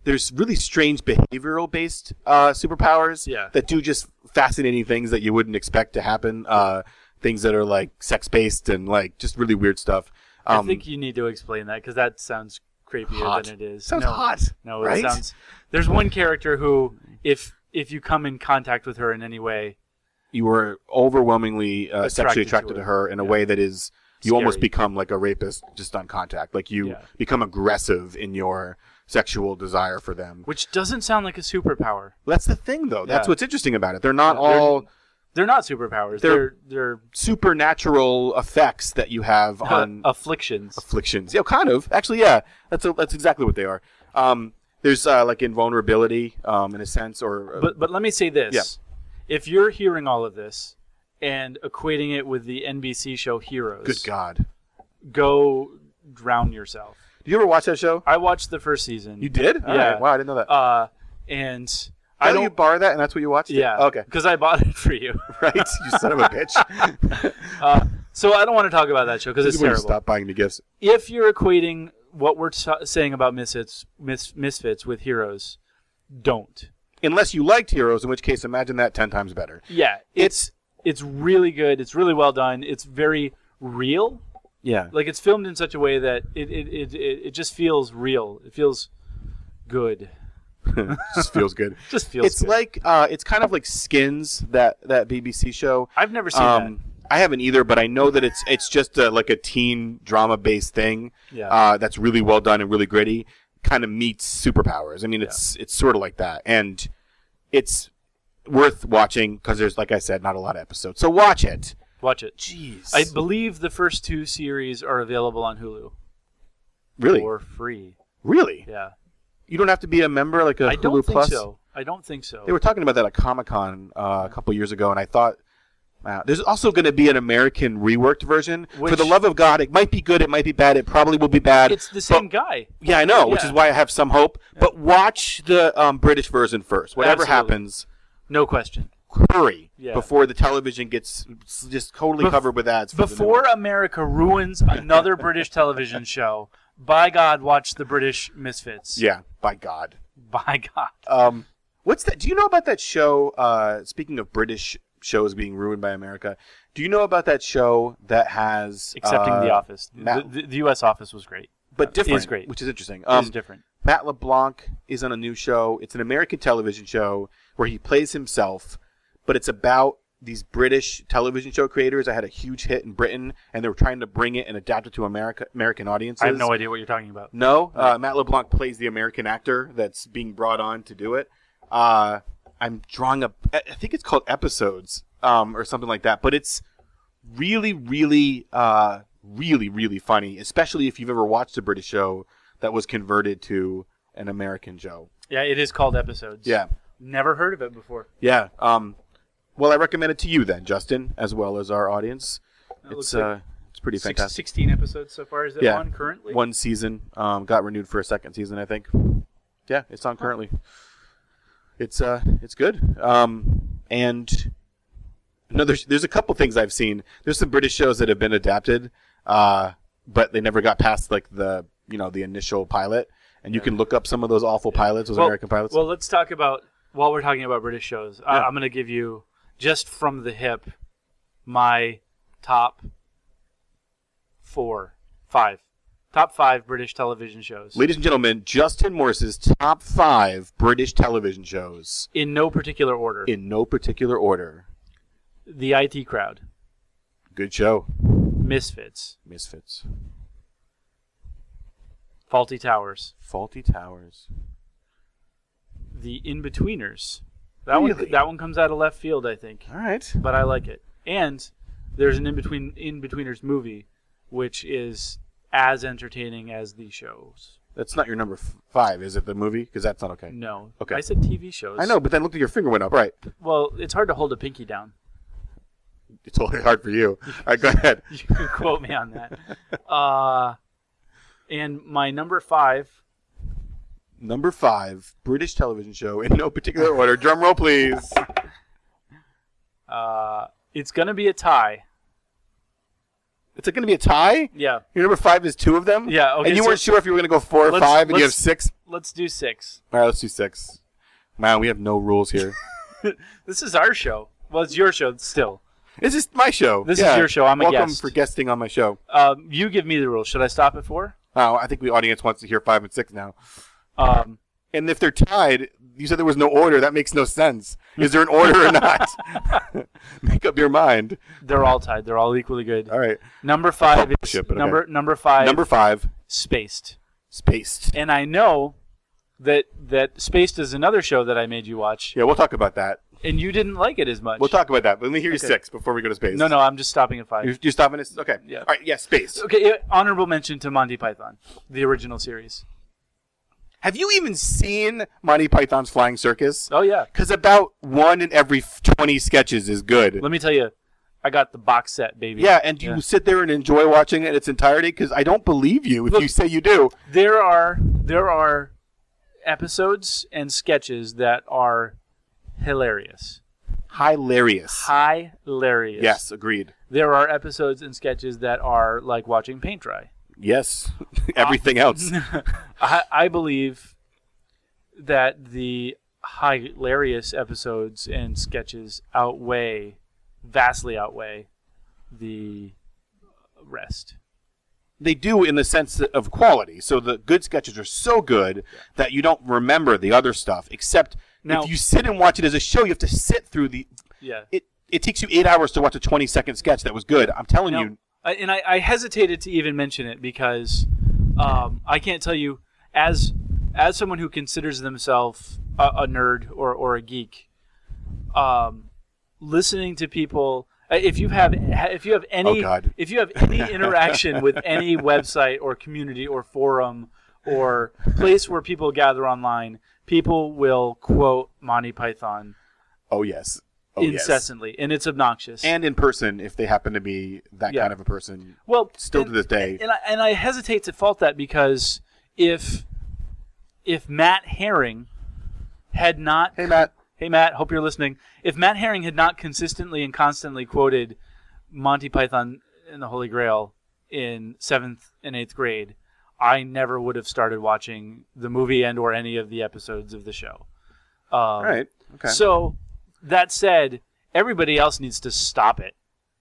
there's really strange behavioral based uh, superpowers
Yeah.
that do just fascinating things that you wouldn't expect to happen. Uh, things that are like sex based and like just really weird stuff. Um,
I think you need to explain that because that sounds creepier
hot.
than it is.
Sounds
no,
hot.
No,
right?
it sounds. There's one character who, if if you come in contact with her in any way,
you were overwhelmingly uh, sexually attracted
to
to
her.
her in a
Yeah.
way that is you
Scary.
almost become like a rapist just on contact. Like you
Yeah.
become aggressive in your sexual desire for them.
which doesn't sound like a superpower.
That's the thing, though. That's
Yeah.
what's interesting about it. They're not
Yeah, they're-
all
They're not superpowers.
They're-
They're they're,
supernatural effects that you have on
afflictions.
afflictions. Yeah, kind of. Actually, yeah. That's a, that's exactly what they are. Um, there's uh, like invulnerability, um, in a sense, or uh,
But but let me say this:
Yeah.
if you're hearing all of this and equating it with the N B C show Heroes,
good God.
go drown yourself.
Did you ever watch that show?
I watched the first season.
You did? All
Yeah.
right. Wow, I didn't know that.
Uh, and
I
I
don't.
don't.
You borrow that, and that's what you watched? it?
Yeah.
Oh, okay.
Because I bought it for you.
Right. You son of a bitch.
Uh, so I don't want to talk about that show because it's
When you
terrible.
Stop buying me gifts.
If you're equating what we're t- saying about misfits, mis- misfits with heroes, don't.
Unless you liked Heroes, in which case, imagine that ten times better.
Yeah, it's it's really good. It's really well done. It's very real.
Yeah.
Like it's filmed in such a way that it it, it, it, it just feels real. It feels good.
Just feels good.
Just feels
It's
good.
like uh, it's kind of like Skins, that that B B C show.
I've never seen
Um, I haven't either, but I know that it's it's just a, like a teen drama based thing.
Yeah.
Uh, that's really well done and really gritty. Kind of meets superpowers. I mean, it's it's sort of like that, and it's worth watching because there's, like I said, not a lot of episodes. So watch it.
that. Watch it.
Jeez.
I believe the first two series are available on Hulu
really,
for free.
really.
Yeah.
You don't have to be a member like a
I
Hulu
don't think
Plus.
so. I don't think so.
They were talking about that at Comic Con uh, a couple years ago, and I thought, wow, there's also going to be an American reworked version. For
Which-
the love of God, it might be good, it might be bad, it probably will be bad.
It's the same
but-
guy.
Yeah, I know, which
Yeah.
is why I have some hope. But watch the um, British version first. Whatever
Absolutely.
happens,
No question.
hurry
Yeah.
before the television gets s- just totally
Bef-
covered with ads. For the new
Before
one.
America ruins another British television show, by God, watch the British Misfits.
Yeah, by God.
By God.
Um, what's that? Do you know about that show? Uh, speaking of British shows being ruined by America, do you know about that show that has
Excepting
uh,
The Office.
Matt-
the, the, the U S Office was great.
but
Uh,
different,
Is great.
which is interesting.
Is
Um,
different.
Matt LeBlanc is on a new show. It's an American television show where he plays himself, but it's about these British television show creators that had a huge hit in Britain, and they were trying to bring it and adapt it to America, American audiences.
I have no idea what you're talking about.
No, uh, Matt LeBlanc plays the American actor that's being brought on to do it. Uh, I'm drawing a, I think it's called Episodes, um, or something like that. But it's really, really, uh, really, really funny, especially if you've ever watched a British show that was converted to an American show.
Yeah, it is called Episodes.
Yeah,
Never heard of it before.
yeah. Um, well, I recommend it to you then, Justin, as well as our audience.
It
It's
looks like
uh, it's pretty
Six,
fantastic.
sixteen episodes so far. Is it
Yeah.
on currently?
One season, um, got renewed for a second season, I think. Yeah, it's on currently. It's uh, it's good. Um, and no, there's there's a couple things I've seen. There's some British shows that have been adapted, uh, but they never got past like the you know the initial pilot. And you can look up some of those awful pilots, those
Well-
American pilots.
Well, let's talk about, while we're talking about British shows, I,
Yeah.
I'm going to give you, just from the hip, my top four, five, top five British television shows.
Ladies and gentlemen, Justin Morse's top five British television shows
In no particular order.
in no particular order.
The I T Crowd,
Good show.
Misfits,
Misfits.
Faulty Towers,
Faulty Towers.
The In-Betweeners. That one,
Really?
that one comes out of left field, I think,
All right.
but I like it. And there's an In-Between In-Betweeners movie, which is as entertaining as the shows.
That's not your number f- five, is it? The movie? Because that's not okay.
No,
Okay.
I said T V shows.
I know, but then look at your finger went up. Right.
Well, it's hard to hold a pinky down.
It's totally hard for you. All right, go ahead.
You can quote me on that. Uh, and my number five,
Number five, British television show in no particular order. Drum roll, please.
uh, it's going to be a tie.
It's going to be a tie?
Yeah.
Your number five is two of them?
Yeah, okay,
And you
so-
weren't sure if you were going to go four or
Let's-
five, and you have
let's-
six?
Let's do six.
All right, let's do six. Man, we have no rules here.
This is our show. Well, it's your show still.
This is my show.
This is
Yeah.
your show. I'm a
Welcome
guest.
for guesting on my show.
Um, you give me the rules. Should I stop at four?
Oh, I think the audience wants to hear five and six now.
Um,
And if they're tied, you said there was no order. That makes no sense. Is there an order or not? Make up your mind.
they're all tied. They're all equally good.
All right.
Number five is
Bullshit, but okay.
number number five.
Number five,
Spaced.
Spaced.
And I know that that Spaced is another show that I made you watch,
Yeah, we'll talk about that.
and you didn't like it as much.
We'll talk about that. But let me hear you
Okay.
six before we go to Spaced.
No, no, I'm just stopping at five.
You're, you're stopping us? Okay.
Yeah.
All right, yeah, Spaced.
Okay, yeah, honorable mention to Monty Python, the original series.
Have you even seen Monty Python's Flying Circus?
Oh yeah.
Because about one in every twenty sketches is good.
Let me tell you, I got the box set, baby.
Yeah, and do
Yeah.
you sit there and enjoy watching it in its entirety? Because I don't believe you if
Look-
you say you do.
There are there are episodes and sketches that are hilarious.
Hilarious.
Hilarious.
Yes, agreed.
There are episodes and sketches that are like watching paint dry.
Yes. Everything else.
I, I believe that the hilarious episodes and sketches outweigh, vastly outweigh, the rest.
They do in the sense of quality. So the good sketches are so good that you don't remember the other stuff. Except
Now-
if you sit and watch it as a show, you have to sit through the.
Yeah.
It it takes you eight hours to watch a twenty second sketch that was good. I'm telling
Now,
you.
I, and I, I hesitated to even mention it because um, I can't tell you, as as someone who considers themselves a, a nerd or, or a geek, um, listening to people. If you have if you have any
Oh, God.
if you have any interaction with any website or community or forum or place where people gather online, people will quote Monty Python
Oh yes. Oh yes.
incessantly, and it's obnoxious.
And in person, if they happen to be that
Yeah.
kind of a person.
well,
still
and-
to this day.
and I, and I hesitate to fault that because if if Matt Herring had not
Hey Matt.
Hey, Matt, hope you're listening. If Matt Herring had not consistently and constantly quoted Monty Python and the Holy Grail in seventh and eighth grade, I never would have started watching the movie and or any of the episodes of the show. Um,
All right. Okay.
So, that said, everybody else needs to stop it.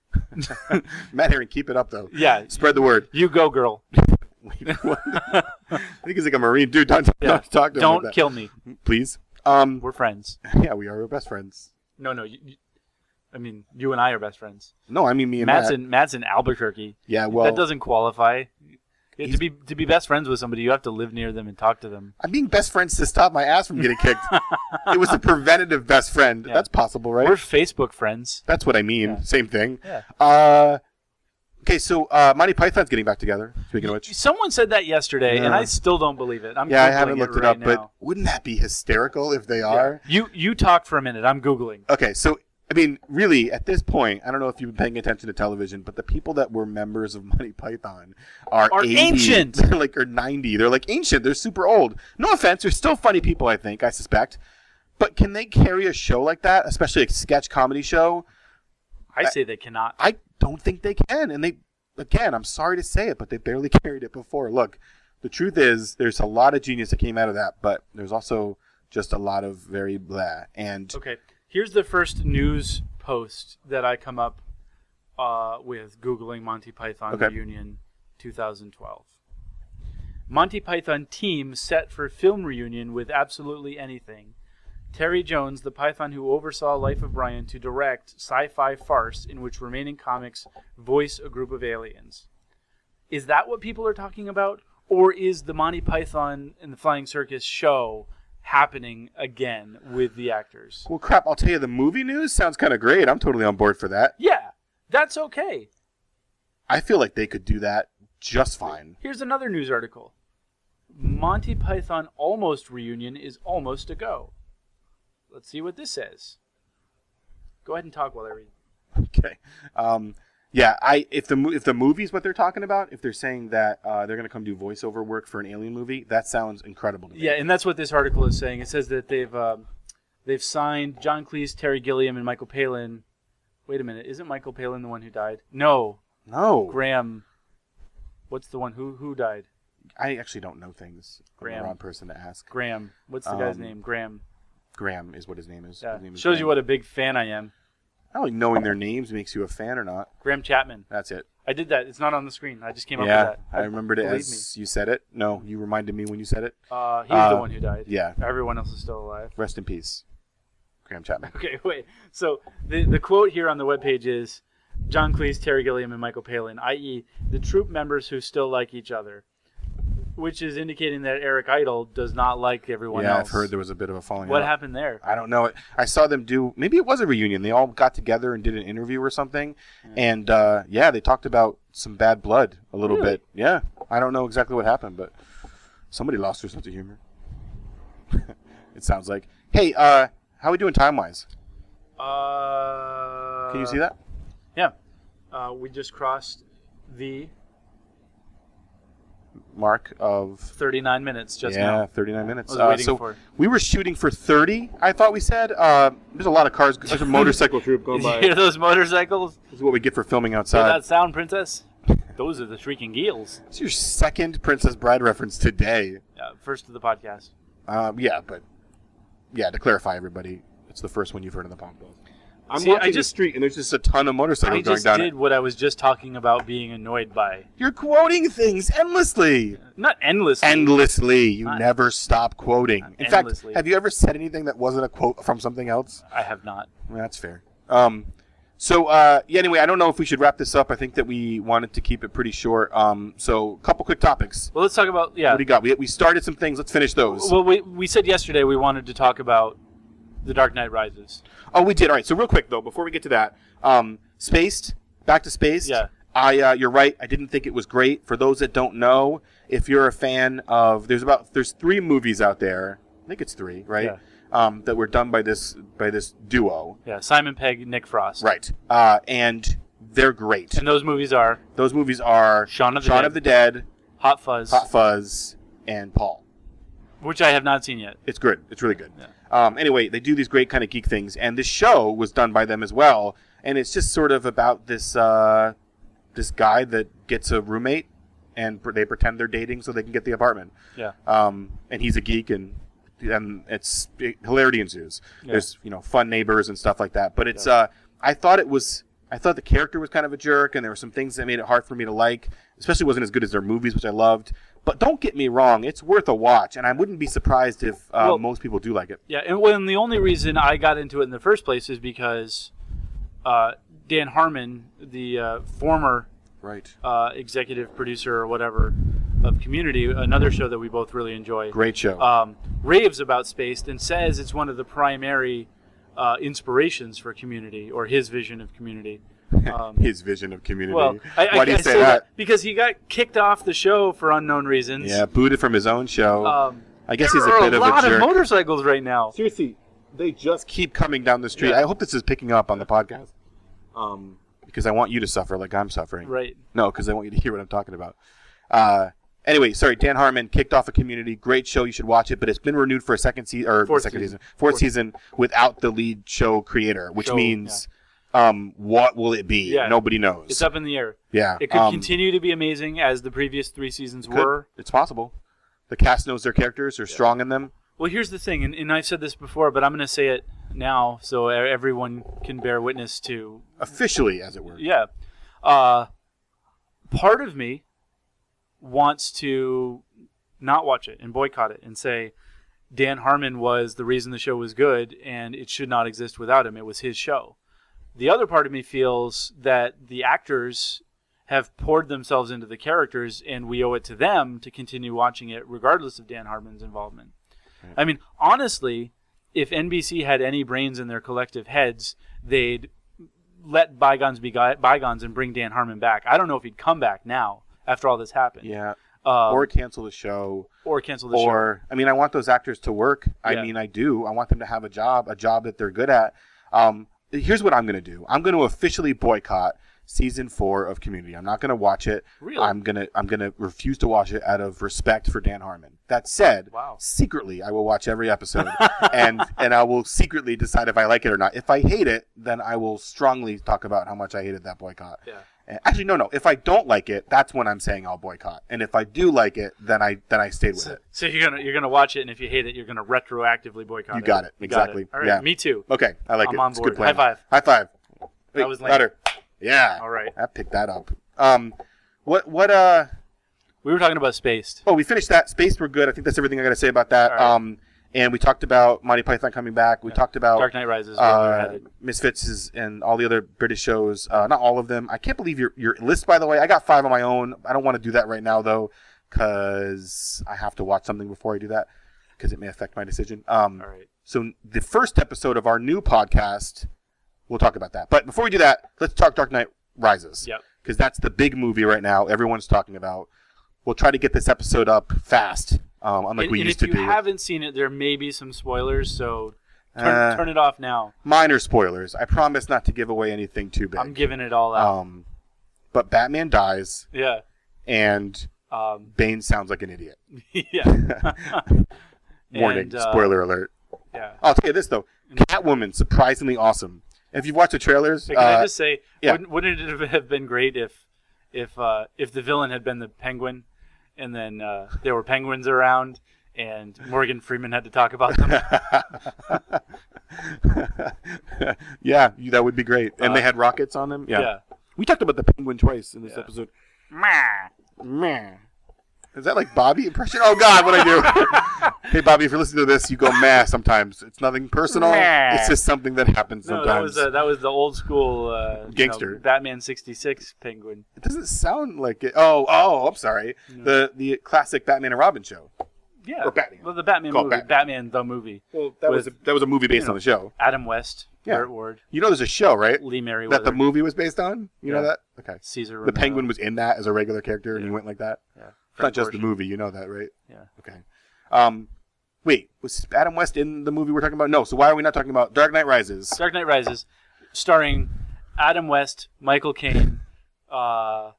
Matt Herring, keep it up though.
Yeah,
Spread the word.
you go, girl.
Wait, what? I think he's like a Marine dude. Don't,
Yeah.
don't talk to him
Don't
like that.
kill me.
Please. Um.
We're friends.
Yeah, we are. We're best friends.
No, no. You, you, I mean, you and I are best friends.
No, I mean me and
Matt's
Matt.
in Matt's in Albuquerque.
Yeah, well,
that doesn't qualify. Yeah, to
He's-
be to be best friends with somebody, you have to live near them and talk to them.
I'm being best friends to stop my ass from getting kicked. It was a preventative best friend.
Yeah.
That's possible, right?
We're Facebook friends.
That's what I mean.
Yeah.
Same thing.
Yeah.
Uh, okay, so uh, Monty Python's getting back together. Speaking of which,
Someone said that yesterday, and
Yeah.
I still don't believe it. I'm
yeah, I
Googling
haven't looked it,
right
up, but
now.
wouldn't that be hysterical if they
Yeah.
are?
You you talk for a minute. I'm googling.
Okay, so I mean, really, at this point, I don't know if you've been paying attention to television, but the people that were members of Monty Python are,
Are
eighty,
ancient.
They're like or ninety. They're like ancient. They're super old. No offense, they're still funny people. I think I suspect, but can they carry a show like that, especially a sketch comedy show?
I say they cannot.
I don't think they can. And they, again, I'm sorry to say it, but they barely carried it before. Look, the truth is, there's a lot of genius that came out of that, but there's also just a lot of very blah. And
Okay, here's the first news post that I come up uh, with googling Monty Python
Okay.
reunion twenty twelve. Monty Python team set for film reunion with absolutely anything. Terry Jones, the Python who oversaw Life of Brian, to direct sci-fi farce in which remaining comics voice a group of aliens. Is that what people are talking about? Or is the Monty Python and the Flying Circus show happening again with the actors?
well, crap, I'll tell you, the movie news sounds kind of great. I'm totally on board for that.
Yeah, that's okay.
I feel like they could do that just fine.
Here's another news article. Monty Python Almost reunion is almost a go. Let's see what this says. Go ahead and talk while I read.
Okay. Um, yeah, I if the mo- if the movie's what they're talking about, if they're saying that uh, they're going to come do voiceover work for an alien movie, that sounds incredible to me.
Yeah, and that's what this article is saying. It says that they've um, they've signed John Cleese, Terry Gilliam, and Michael Palin. Wait a minute, isn't Michael Palin the one who died? No,
No.
Graham. What's the one who who died?
I actually don't know things. I'm
Graham.
the wrong person to ask.
Graham. What's the guy's
Um,
name? Graham.
Graham is what his name is.
Yeah.
His name is
Shows you
Graham.
what a big fan I am.
I don't think knowing their names makes you a fan or not.
Graham Chapman.
That's it.
I did that. It's not on the screen. I just came up
Yeah,
with that.
I remembered it
Believe
as you said it. No, you reminded me when you said it.
me. Uh, he was the
Uh,
one who died.
Yeah.
Everyone else is still alive.
Rest in peace, Graham Chapman.
Okay, wait. So the the quote here on the webpage is John Cleese, Terry Gilliam, and Michael Palin, that is the troop members who still like each other, which is indicating that Eric Idle does not like everyone
Yeah,
else.
I've heard there was a bit of a falling
What
out.
happened there?
I don't know. I saw them do. Maybe it was a reunion. They all got together and did an interview or something, and uh, yeah, they talked about some bad blood a little
Really?
bit. Yeah, I don't know exactly what happened, but somebody lost their sense of humor. It sounds like. Hey, uh, how are we doing time wise?
Uh,
Can you see that?
Yeah. Uh, we just crossed the
Mark of
thirty-nine minutes just
yeah,
now.
thirty-nine minutes.
I was
Uh,
waiting
so
for it.
we were shooting for thirty. I thought we said. Uh, there's a lot of cars. There's a motorcycle troop going
Did you
by.
hear those motorcycles?
This is what we get for filming
Hear
outside.
that sound, Princess? Those are the shrieking eels.
It's your second Princess Bride reference today.
Uh, first of the podcast.
Um, yeah, but yeah, to clarify, everybody, it's the first one you've heard on the podcast. I'm
See, I
walking the
just-
street and there's just a ton of motorcycles
I
going
just
down
did
it.
what I was just talking about being annoyed by.
You're quoting things endlessly.
Not endlessly.
Endlessly. You
Not-
never stop quoting.
Not
In fact,
endlessly.
have you ever said anything that wasn't a quote from something else?
I have not.
Well, that's fair. Um, so, uh, yeah, anyway, I don't know if we should wrap this up. I think that we wanted to keep it pretty short. Um, so, a couple quick topics.
Well, let's talk about, yeah.
What do you got? We, we started some things. Let's finish those.
Well, we, we said yesterday we wanted to talk about The Dark Knight Rises.
Oh, we did. All right. So real quick though, before we get to that, um, Spaced, Back to Space.
Yeah.
I, uh, you're right. I didn't think it was great. For those that don't know, if you're a fan of, there's about there's three movies out there. I think it's three, right?
Yeah.
Um, that were done by this by this duo.
Yeah, Simon Pegg, Nick Frost.
Right. Uh, and they're great.
And those movies are
Those movies are
Shaun of the
Shaun
Dead.
of the Dead,
Hot Fuzz,
Hot Fuzz, and Paul.
which I have not seen yet.
It's good. It's really good.
Yeah.
Um, anyway, they do these great kind of geek things, and this show was done by them as well. And it's just sort of about this uh, this guy that gets a roommate, and pr- they pretend they're dating so they can get the apartment.
Yeah.
Um, and he's a geek, and and it's it, hilarity ensues.
Yeah.
There's you know fun neighbors and stuff like that. But it's
Yeah.
uh, I thought it was. I thought the character was kind of a jerk, and there were some things that made it hard for me to like. Especially wasn't as good as their movies, which I loved. But don't get me wrong, it's worth a watch, and I wouldn't be surprised if uh,
Well-
most people do like it.
Yeah, and when the only reason I got into it in the first place is because uh, Dan Harmon, the uh, former
Right.
uh, executive producer or whatever of Community, another show that we both really enjoy,
Great show.
um, raves about Spaced and says it's one of the primary uh, inspirations for Community, or his vision of Community. Um,
His vision of Community.
well, I, I,
Why do you
I
say that?
Because he got kicked off the show for unknown reasons.
Yeah, booted from his own show.
Um,
I guess
there
he's a
are
bit
a
of a
lot
jerk.
of motorcycles right now.
Seriously, they just keep coming down the street.
Yeah.
I hope this is picking up on the podcast. Um, because I want you to suffer like I'm suffering.
Right.
No, because I want you to hear what I'm talking about. Uh, anyway, sorry, Dan Harmon kicked off a Community. Great show. You should watch it. But it's been renewed for a second season, or
Fourth
second
season.
season, fourth
Fourth.
season without the lead show creator, which
Show,
means, um, what will it be?
Yeah.
Nobody knows.
It's up in the air.
Yeah.
It could
um,
continue to be amazing as the previous three seasons
could.
were.
It's possible. The cast knows their characters. They're strong in them.
Well, here's the thing, and, and I've said this before, but I'm going to say it now so e- everyone can bear witness to.
Officially, as it were.
Yeah. Uh, part of me wants to not watch it and boycott it and say Dan Harmon was the reason the show was good and it should not exist without him. It was his show. The other part of me feels that the actors have poured themselves into the characters and we owe it to them to continue watching it regardless of Dan Harmon's involvement.
Right.
I mean, honestly, if N B C had any brains in their collective heads, they'd let bygones be guy- bygones and bring Dan Harmon back. I don't know if he'd come back now after all this happened.
Yeah.
Um,
or cancel the show.
or cancel the show.
Or, I mean, I want those actors to work. I
Yeah.
mean, I do. I want them to have a job, a job that they're good at. Um, here's what I'm going to do. I'm going to officially boycott season four of Community. I'm not going to watch it.
Really?
I'm gonna I'm gonna refuse to watch it out of respect for Dan Harmon. That said,
Wow.
secretly I will watch every episode, and and I will secretly decide if I like it or not. If I hate it, then I will strongly talk about how much I hated that boycott.
Yeah.
And actually, no, no. If I don't like it, that's when I'm saying I'll boycott. And if I do like it, then I then I stayed with
So,
it.
so you're gonna you're gonna watch it, and if you hate it, you're gonna retroactively boycott
You
it.
got it.
You got
Exactly.
All right.
Yeah.
Me too.
Okay, I like
I'm
it.
on
It's a good
board.
plan.
High five.
High five. Wait,
was lame.
louder. Yeah.
All right.
I picked that up. Um, what what uh?
We were talking about Spaced.
Oh, we finished that. Space, we're good. I think that's everything I got to say about that.
All right.
Um, and we talked about Monty Python coming back. We
Yeah.
talked about
Dark Knight Rises. where we're
uh,
headed.
Misfits is, and all the other British shows. Uh, not all of them. I can't believe your your list. By the way, I got five on my own. I don't want to do that right now though, because I have to watch something before I do that, because it may affect my decision. Um,
All right.
So the first episode of our new podcast, we'll talk about that. But before we do that, let's talk Dark Knight Rises.
Yep.
Because that's the big movie right now. Everyone's talking about. We'll try to get this episode up fast, um, unlike
and
we
and
used
if
to
you
do.
haven't seen it, there may be some spoilers, so turn,
Uh,
turn it off now.
Minor spoilers. I promise not to give away anything too big.
I'm giving it all out.
Um, but Batman dies,
yeah.
and
Um,
Bane sounds like an idiot.
yeah.
Warning,
And, uh,
spoiler alert.
Yeah.
I'll tell you this, though. Catwoman, surprisingly awesome. If you've watched the trailers...
But can I
uh,
just say,
yeah.
wouldn't, wouldn't it have been great if if uh, if the villain had been the Penguin, and then uh, there were penguins around, and Morgan Freeman had to talk about them?
yeah, you- that would be great. And
Uh,
they had rockets on them? Yeah.
yeah.
We talked about the penguin twice in this
Yeah.
episode. Meh. Is that like Bobby impression? Oh, God, what I do? Hey, Bobby, if you're listening to this, you go meh sometimes. It's nothing personal.
Meh.
It's just something that happens
No,
sometimes.
that was uh, that was the old school uh, you
Gangster.
know, Batman sixty-six Penguin.
It doesn't sound like it. Oh, oh, I'm sorry.
No.
The the classic Batman and Robin show.
Yeah.
Or Batman.
Well, the Batman
Called
movie,
Batman.
Batman. the movie.
Well, that was a,
With,
that was a movie based
you know,
on the show.
Adam West,
Yeah.
Burt Ward,
You know, there's a show, right?
Lee Merriweather,
That the movie was based on. You know
Yeah.
that? Okay.
Caesar.
The
Romero.
Penguin was in that as a regular character, and
Yeah.
you went like that.
Yeah.
It's not
Frank
just the
Gorshin.
movie. You know that, right?
Yeah.
Okay. Um, wait, was Adam West in the movie we're talking about? No. So why are we not talking about Dark Knight Rises?
Dark Knight Rises, starring Adam West, Michael Caine, uh,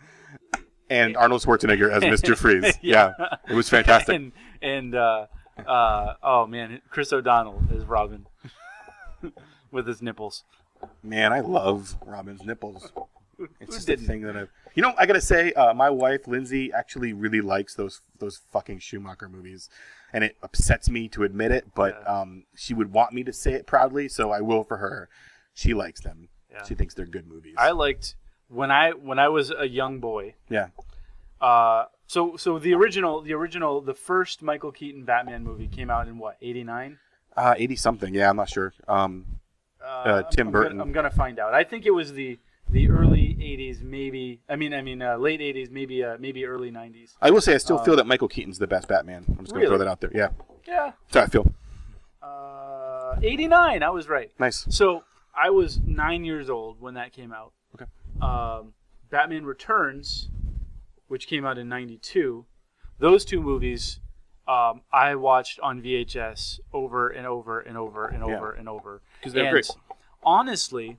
And Arnold Schwarzenegger as Mister Freeze.
Yeah.
Yeah. It was fantastic.
and and uh, uh, oh man, Chris O'Donnell is Robin with his nipples.
Man, I love Robin's nipples. It's
Who
just a
didn't?
thing that I've. You know, I gotta say, uh, my wife Lindsay actually really likes those those fucking Schumacher movies, and it upsets me to admit it, but
Yeah.
um, she would want me to say it proudly, so I will for her. She likes them.
Yeah.
She thinks they're good movies.
I liked when I when I was a young boy.
yeah.
Uh, so so the original the original the first Michael Keaton Batman movie came out in what eighty-nine?
Uh, eighty something. Yeah, I'm not sure. Um,
Uh,
Tim
I'm
Burton.
Gonna, I'm gonna find out. I think it was the the early eighties, maybe. I mean, I mean, uh, late eighties, maybe, uh, maybe early nineties.
I will say I still
Um,
feel that Michael Keaton's the best Batman. I'm just gonna
Really?
throw that out there. Yeah.
Yeah.
That's how I feel.
Uh, eighty-nine. I was right.
Nice.
So I was nine years old when that came out.
Okay.
Um, Batman Returns, which came out in ninety-two. Those two movies, um, I watched on V H S over and over and over and
Yeah.
over and over.
'Cause they're
And
great.
honestly,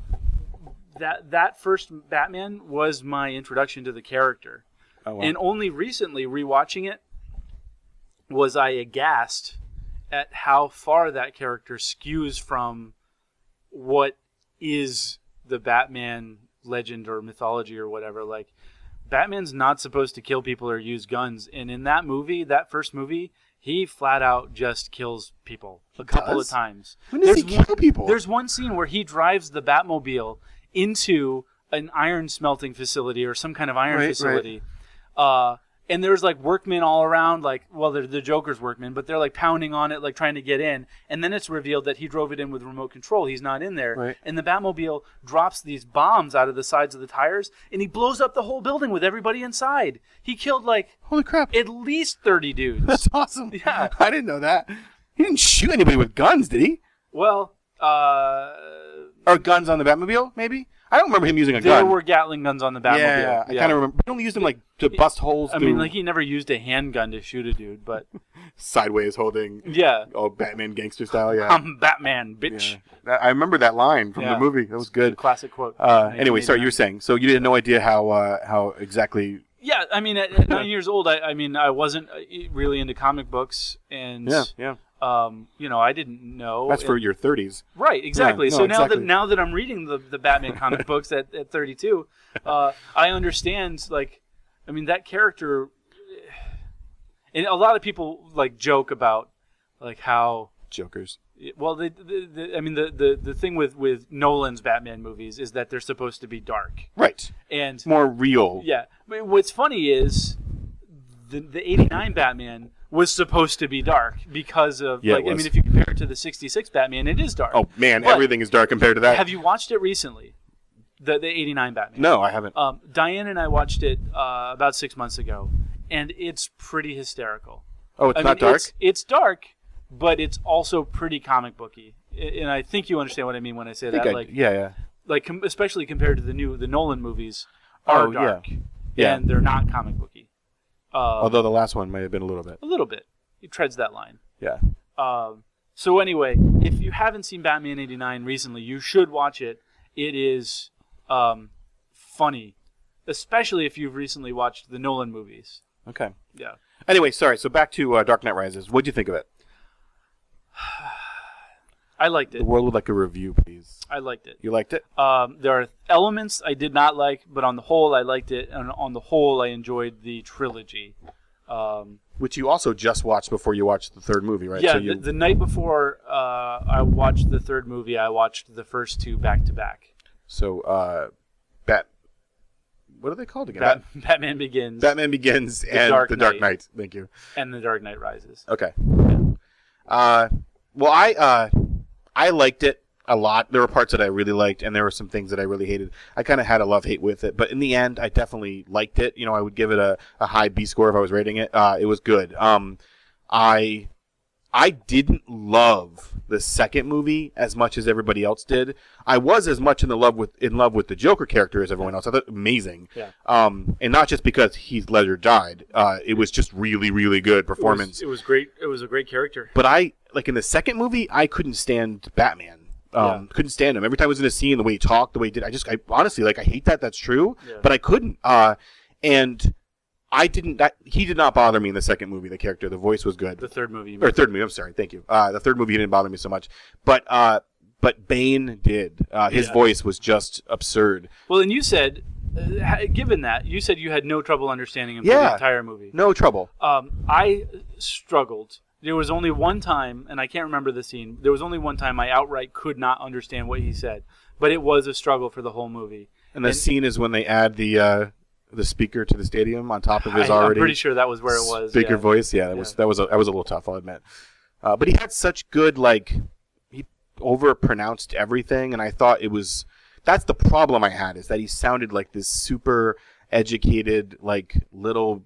that that first Batman was my introduction to the character.
Oh, wow.
And only recently, rewatching it, was I aghast at how far that character skews from what is the Batman legend or mythology or whatever. Like, Batman's not supposed to kill people or use guns. And in that movie, that first movie, he flat out just kills people a couple
does?
of times.
When does he
There's
kill people?
There's one scene where he drives the Batmobile into an iron smelting facility or some kind of iron
Right, right.
facility. Uh, and there's like workmen all around, like, well, they're the Joker's workmen, but they're like pounding on it, like trying to get in. And then it's revealed that he drove it in with remote control. He's not in there.
Right.
And the Batmobile drops these bombs out of the sides of the tires, and he blows up the whole building with everybody inside. He killed like
Holy crap.
at least thirty dudes.
That's awesome.
Yeah.
I didn't know that. He didn't shoot anybody with guns, did he?
Well, uh,
Or guns on the Batmobile, maybe? I I don't remember him using a
There
gun.
were Gatling guns on the Batmobile.
yeah, I kind of remember. He only used them like to bust holes.
I
through
mean, like he never used a handgun to shoot a dude, but
sideways holding.
yeah,
Oh, Batman gangster style. Yeah.
I'm Batman, bitch.
Yeah. That- I remember that line from
Yeah.
the movie. That was good.
Classic quote.
Uh, anyway, sorry, you were
nineteen eighty-nine.
saying. So you had no idea how uh, how exactly.
Yeah, I mean, at, at nine years old, I, I mean, I wasn't uh, really into comic books, and
Yeah, yeah.
um, you know, I didn't know.
That's for
and-
your thirties.
right, exactly.
Yeah, no,
so now
exactly.
that now that I'm reading the the Batman comic books at, at thirty-two, uh, I understand. Like, I mean, that character, and a lot of people like joke about like how.
Jokers.
Well, the, the, the, I mean, the, the, the thing with, with Nolan's Batman movies is that they're supposed to be dark,
Right.
and
More real.
yeah. But what's funny is the the eighty-nine Batman was supposed to be dark because of
Yeah, it
like I
was.
mean, if you compare it to the sixty-six Batman, it is dark.
Oh man,
But
everything is dark compared to that.
have you watched it recently? The the eighty-nine Batman.
No, I haven't.
Um, Diane and I watched it uh, about six months ago, and it's pretty hysterical.
oh, it's
I
not
mean,
dark.
It's, it's dark, but it's also pretty comic booky, and I think you understand what I mean when I say
I think
that.
I-
like,
yeah, yeah.
like com- especially compared to the new the Nolan movies are
Oh, yeah.
dark,
Yeah.
and they're not comic booky. Uh,
Although the last one might have been a little bit.
a little bit, he treads that line.
Yeah.
Um, so anyway, if you haven't seen Batman eighty-nine recently, you should watch it. It is um, funny, especially if you've recently watched the Nolan movies.
Okay.
Yeah.
Anyway, sorry. So back to uh, Dark Knight Rises. What'd you think of it?
I liked
The
it.
world would like a review, please.
I liked it.
You liked it?
Um, there are elements I did not like, but on the whole, I liked it. And on the whole, I enjoyed the trilogy. Um,
Which you also just watched before you watched the third movie, right?
yeah,
So you,
the, the night before uh, I watched the third movie, I watched the first two back to back.
so uh, Bat. What are they called again?
Bat- Batman Begins
Batman Begins and
Dark
The Dark
Knight.
Knight. Thank you.
and The Dark Knight Rises.
Okay. Uh, well, I uh, I liked it a lot. There were parts that I really liked, and there were some things that I really hated. I kind of had a love-hate with it, but in the end, I definitely liked it. You know, I would give it a, a high B score if I was rating it. Uh, it was good. Um, I I didn't love the second movie as much as everybody else did. I was as much in the love with in love with the Joker character as everyone else. I thought it amazing.
Yeah.
Um, and not just because Heath Ledger died. Uh, it was just really, really good performance.
It was, it was great. It was a great character.
But I, like in the second movie, I couldn't stand Batman. Um,
Yeah.
Couldn't stand him. Every time I was in a scene, the way he talked, the way he did, I just, I honestly, like, I hate that. That's true.
Yeah.
But I couldn't. Uh, and I didn't, that, he did not bother me in the second movie, the character. The voice was good.
The third movie. you
or
mean.
third movie, I'm sorry. Thank you. Uh, the third movie didn't bother me so much. But, uh, but Bane did. Uh, his
Yeah.
voice was just absurd.
Well, and you said, uh, ha- given that, you said you had no trouble understanding him for
Yeah.
the entire movie.
No trouble.
Um, I struggled. There was only one time, and I can't remember the scene. There was only one time I outright could not understand what he said, but it was a struggle for the whole movie.
And the
And-
scene is when they add the, uh, the speaker to the stadium on top of his
I,
already.
I'm pretty sure that was where it was.
Speaker
yeah.
voice, yeah, that was
Yeah.
that was a, that was a little tough, I'll admit. Uh, but he had such good like he overpronounced everything, and I thought it was that's the problem I had is that he sounded like this super educated like little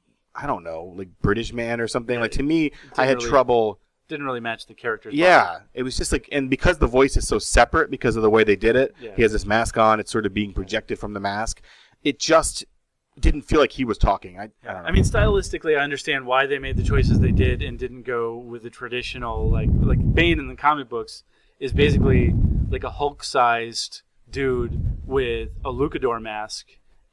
I don't know like British man or something. Like to me, I had
really-
trouble.
Didn't really match the character's
Yeah, it was just like, and because the voice is so separate because of the way they did it,
Yeah.
he has this mask on. It's sort of being projected from the mask. It just didn't feel like he was talking. I, I don't know.
I mean, stylistically, I understand why they made the choices they did and didn't go with the traditional, like, like Bane in the comic books is basically like a Hulk-sized dude with a Lucador mask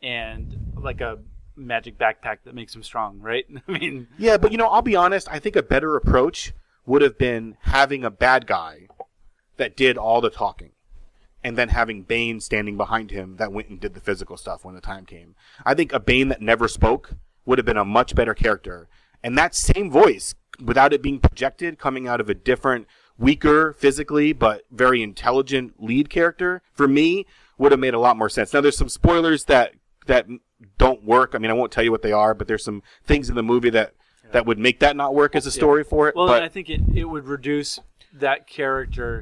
and like a magic backpack that makes him strong, right? I mean,
Yeah, but you know, I'll be honest. I think a better approach would have been having a bad guy that did all the talking, and then having Bane standing behind him that went and did the physical stuff when the time came. I think a Bane that never spoke would have been a much better character, and that same voice, without it being projected, coming out of a different, weaker physically but very intelligent lead character, for me, would have made a lot more sense. Now, there's some spoilers that that don't work. I mean, I won't tell you what they are, but there's some things in the movie that. That would make that not work as a story for it.
well,
but
and I think it, it would reduce that character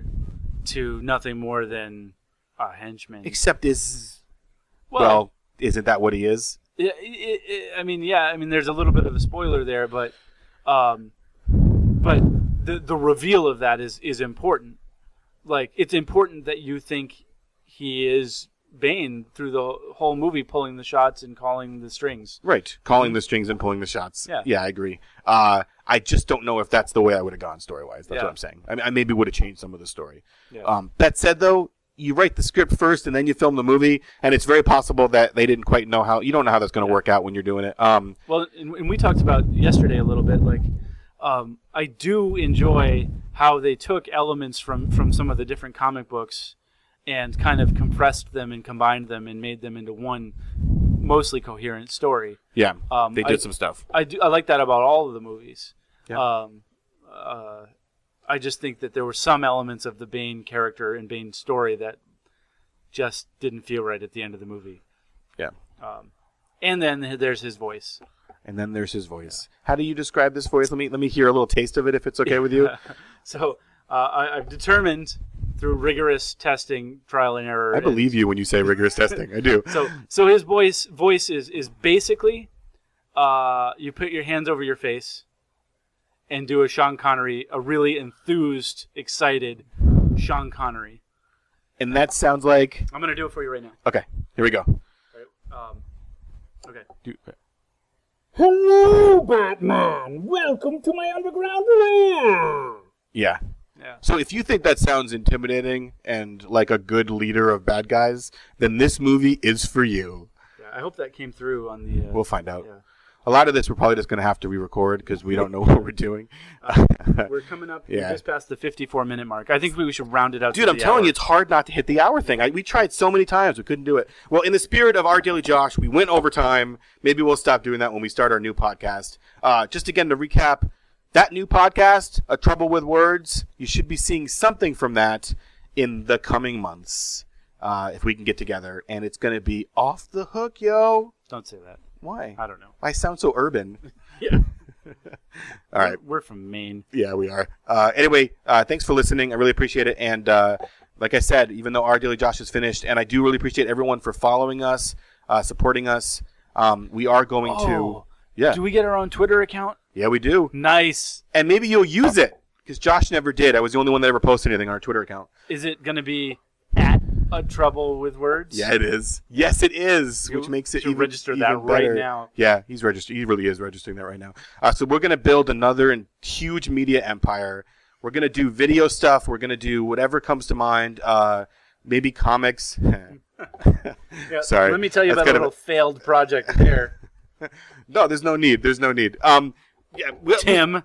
to nothing more than a henchman.
except is
well,
well, isn't that what he is?
It, it, it, I mean, yeah. I mean, there's a little bit of a spoiler there, but, um, but the the reveal of that is is important. Like, it's important that you think he is Bane through the whole movie, pulling the shots and calling the strings.
Right, calling the strings and pulling the shots.
Yeah.
yeah, I agree. Uh, I just don't know if that's the way I would have gone story-wise. That's
Yeah.
what I'm saying. I, mean, I maybe would have changed some of the story.
Yeah.
Um, that said, though, you write the script first and then you film the movie, and it's very possible that they didn't quite know how. You don't know how that's going to
Yeah.
work out when you're doing it. Um,
Well, and, and we talked about yesterday a little bit. Like, um, I do enjoy how they took elements from from some of the different comic books and kind of compressed them and combined them and made them into one mostly coherent story.
yeah,
Um,
they did
I-
some stuff.
I do. I like that about all of the movies.
Yeah.
Um, uh, I just think that there were some elements of the Bane character and Bane story that just didn't feel right at the end of the movie.
Yeah.
Um, and then there's his voice.
And then there's his voice. How do you describe this voice? Let me let me hear a little taste of it, if it's okay with you.
So uh, I, I've determined through rigorous testing, trial and error.
I believe you when you say rigorous testing. I do.
So so his voice voice is is basically uh, you put your hands over your face and do a Sean Connery, a really enthused, excited Sean Connery.
And that sounds like.
I'm gonna do it for you right now.
Okay, here we go.
Right, um, okay.
Do,
Hello, Batman! Welcome to my underground lair!
yeah.
Yeah.
So if you think that sounds intimidating and like a good leader of bad guys, then this movie is for you.
Yeah. I hope that came through on the. Uh,
We'll find out.
Yeah.
A lot of this we're probably just going to have to re-record because we don't know what we're doing.
We're coming up
Yeah.
just past the fifty-four minute mark. I think we should round it out.
Dude,
to
I'm
the
telling
hour.
you, it's hard not to hit the hour thing. I, we tried so many times, we couldn't do it. Well, in the spirit of our Daily Josh, we went overtime. Maybe we'll stop doing that when we start our new podcast. Uh, just again to recap, that new podcast, A Trouble with Words, you should be seeing something from that in the coming months, uh, if we can get together. And it's going to be off the hook, yo.
Don't say that.
Why?
I don't know.
I sound so urban.
Yeah.
All right.
We're from Maine.
Yeah, we are. Uh, anyway, uh, thanks for listening. I really appreciate it. And uh, like I said, even though our Daily Josh is finished, and I do really appreciate everyone for following us, uh, supporting us. Um, we are going
Oh,
to. Yeah.
Do we get our own Twitter account?
Yeah, we do.
Nice.
And maybe you'll use it because Josh never did. I was the only one that ever posted anything on our Twitter account.
Is it going to be at A Trouble with Words?
Yeah, it is. Yes, it is,
You
which makes it
should
even,
register
even
that right
better.
now.
Yeah, he's registered. He really is registering that right now. Uh, so we're going to build another and huge media empire. We're going to do video stuff. We're going to do whatever comes to mind. Uh, maybe comics.
Yeah,
Sorry.
Let me tell you
That's
about a
kind of
little failed project there.
No, there's no need. There's no need. Um, yeah, we-
Tim.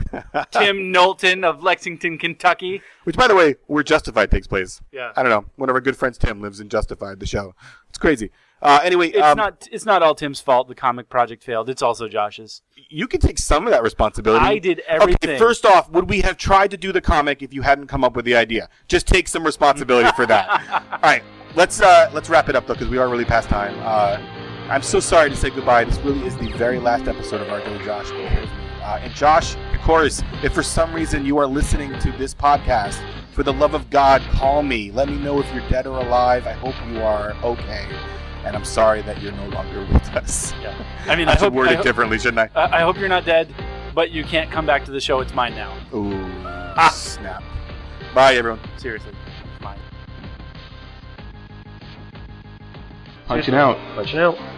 Tim Knowlton of Lexington, Kentucky.
Which, by the way, where Justified takes place.
Yeah.
I don't know. One of our good friends, Tim, lives in Justified, the show. It's crazy. Uh, anyway,
It's
um,
not It's not all Tim's fault the comic project failed. It's also Josh's.
you can take some of that responsibility.
I did everything.
Okay, first off, would we have tried to do the comic if you hadn't come up with the idea? Just take some responsibility for that. All right, let's uh, let's wrap it up though, because we are really past time. Uh, I'm so sorry to say goodbye. This really is the very last episode of our Daily Josh. Uh, and Josh, of course, if for some reason you are listening to this podcast, for the love of God, call me. Let me know if you're dead or alive. I hope you are okay. And I'm sorry that you're no longer with us.
Yeah. I mean,
I,
I,
should
hope,
word
I,
it
hope,
differently, shouldn't I?
I I hope you're not dead, but you can't come back to the show. It's mine now.
Ooh, snap. Bye, everyone.
Seriously. It's mine.
Punching out.
Punching out.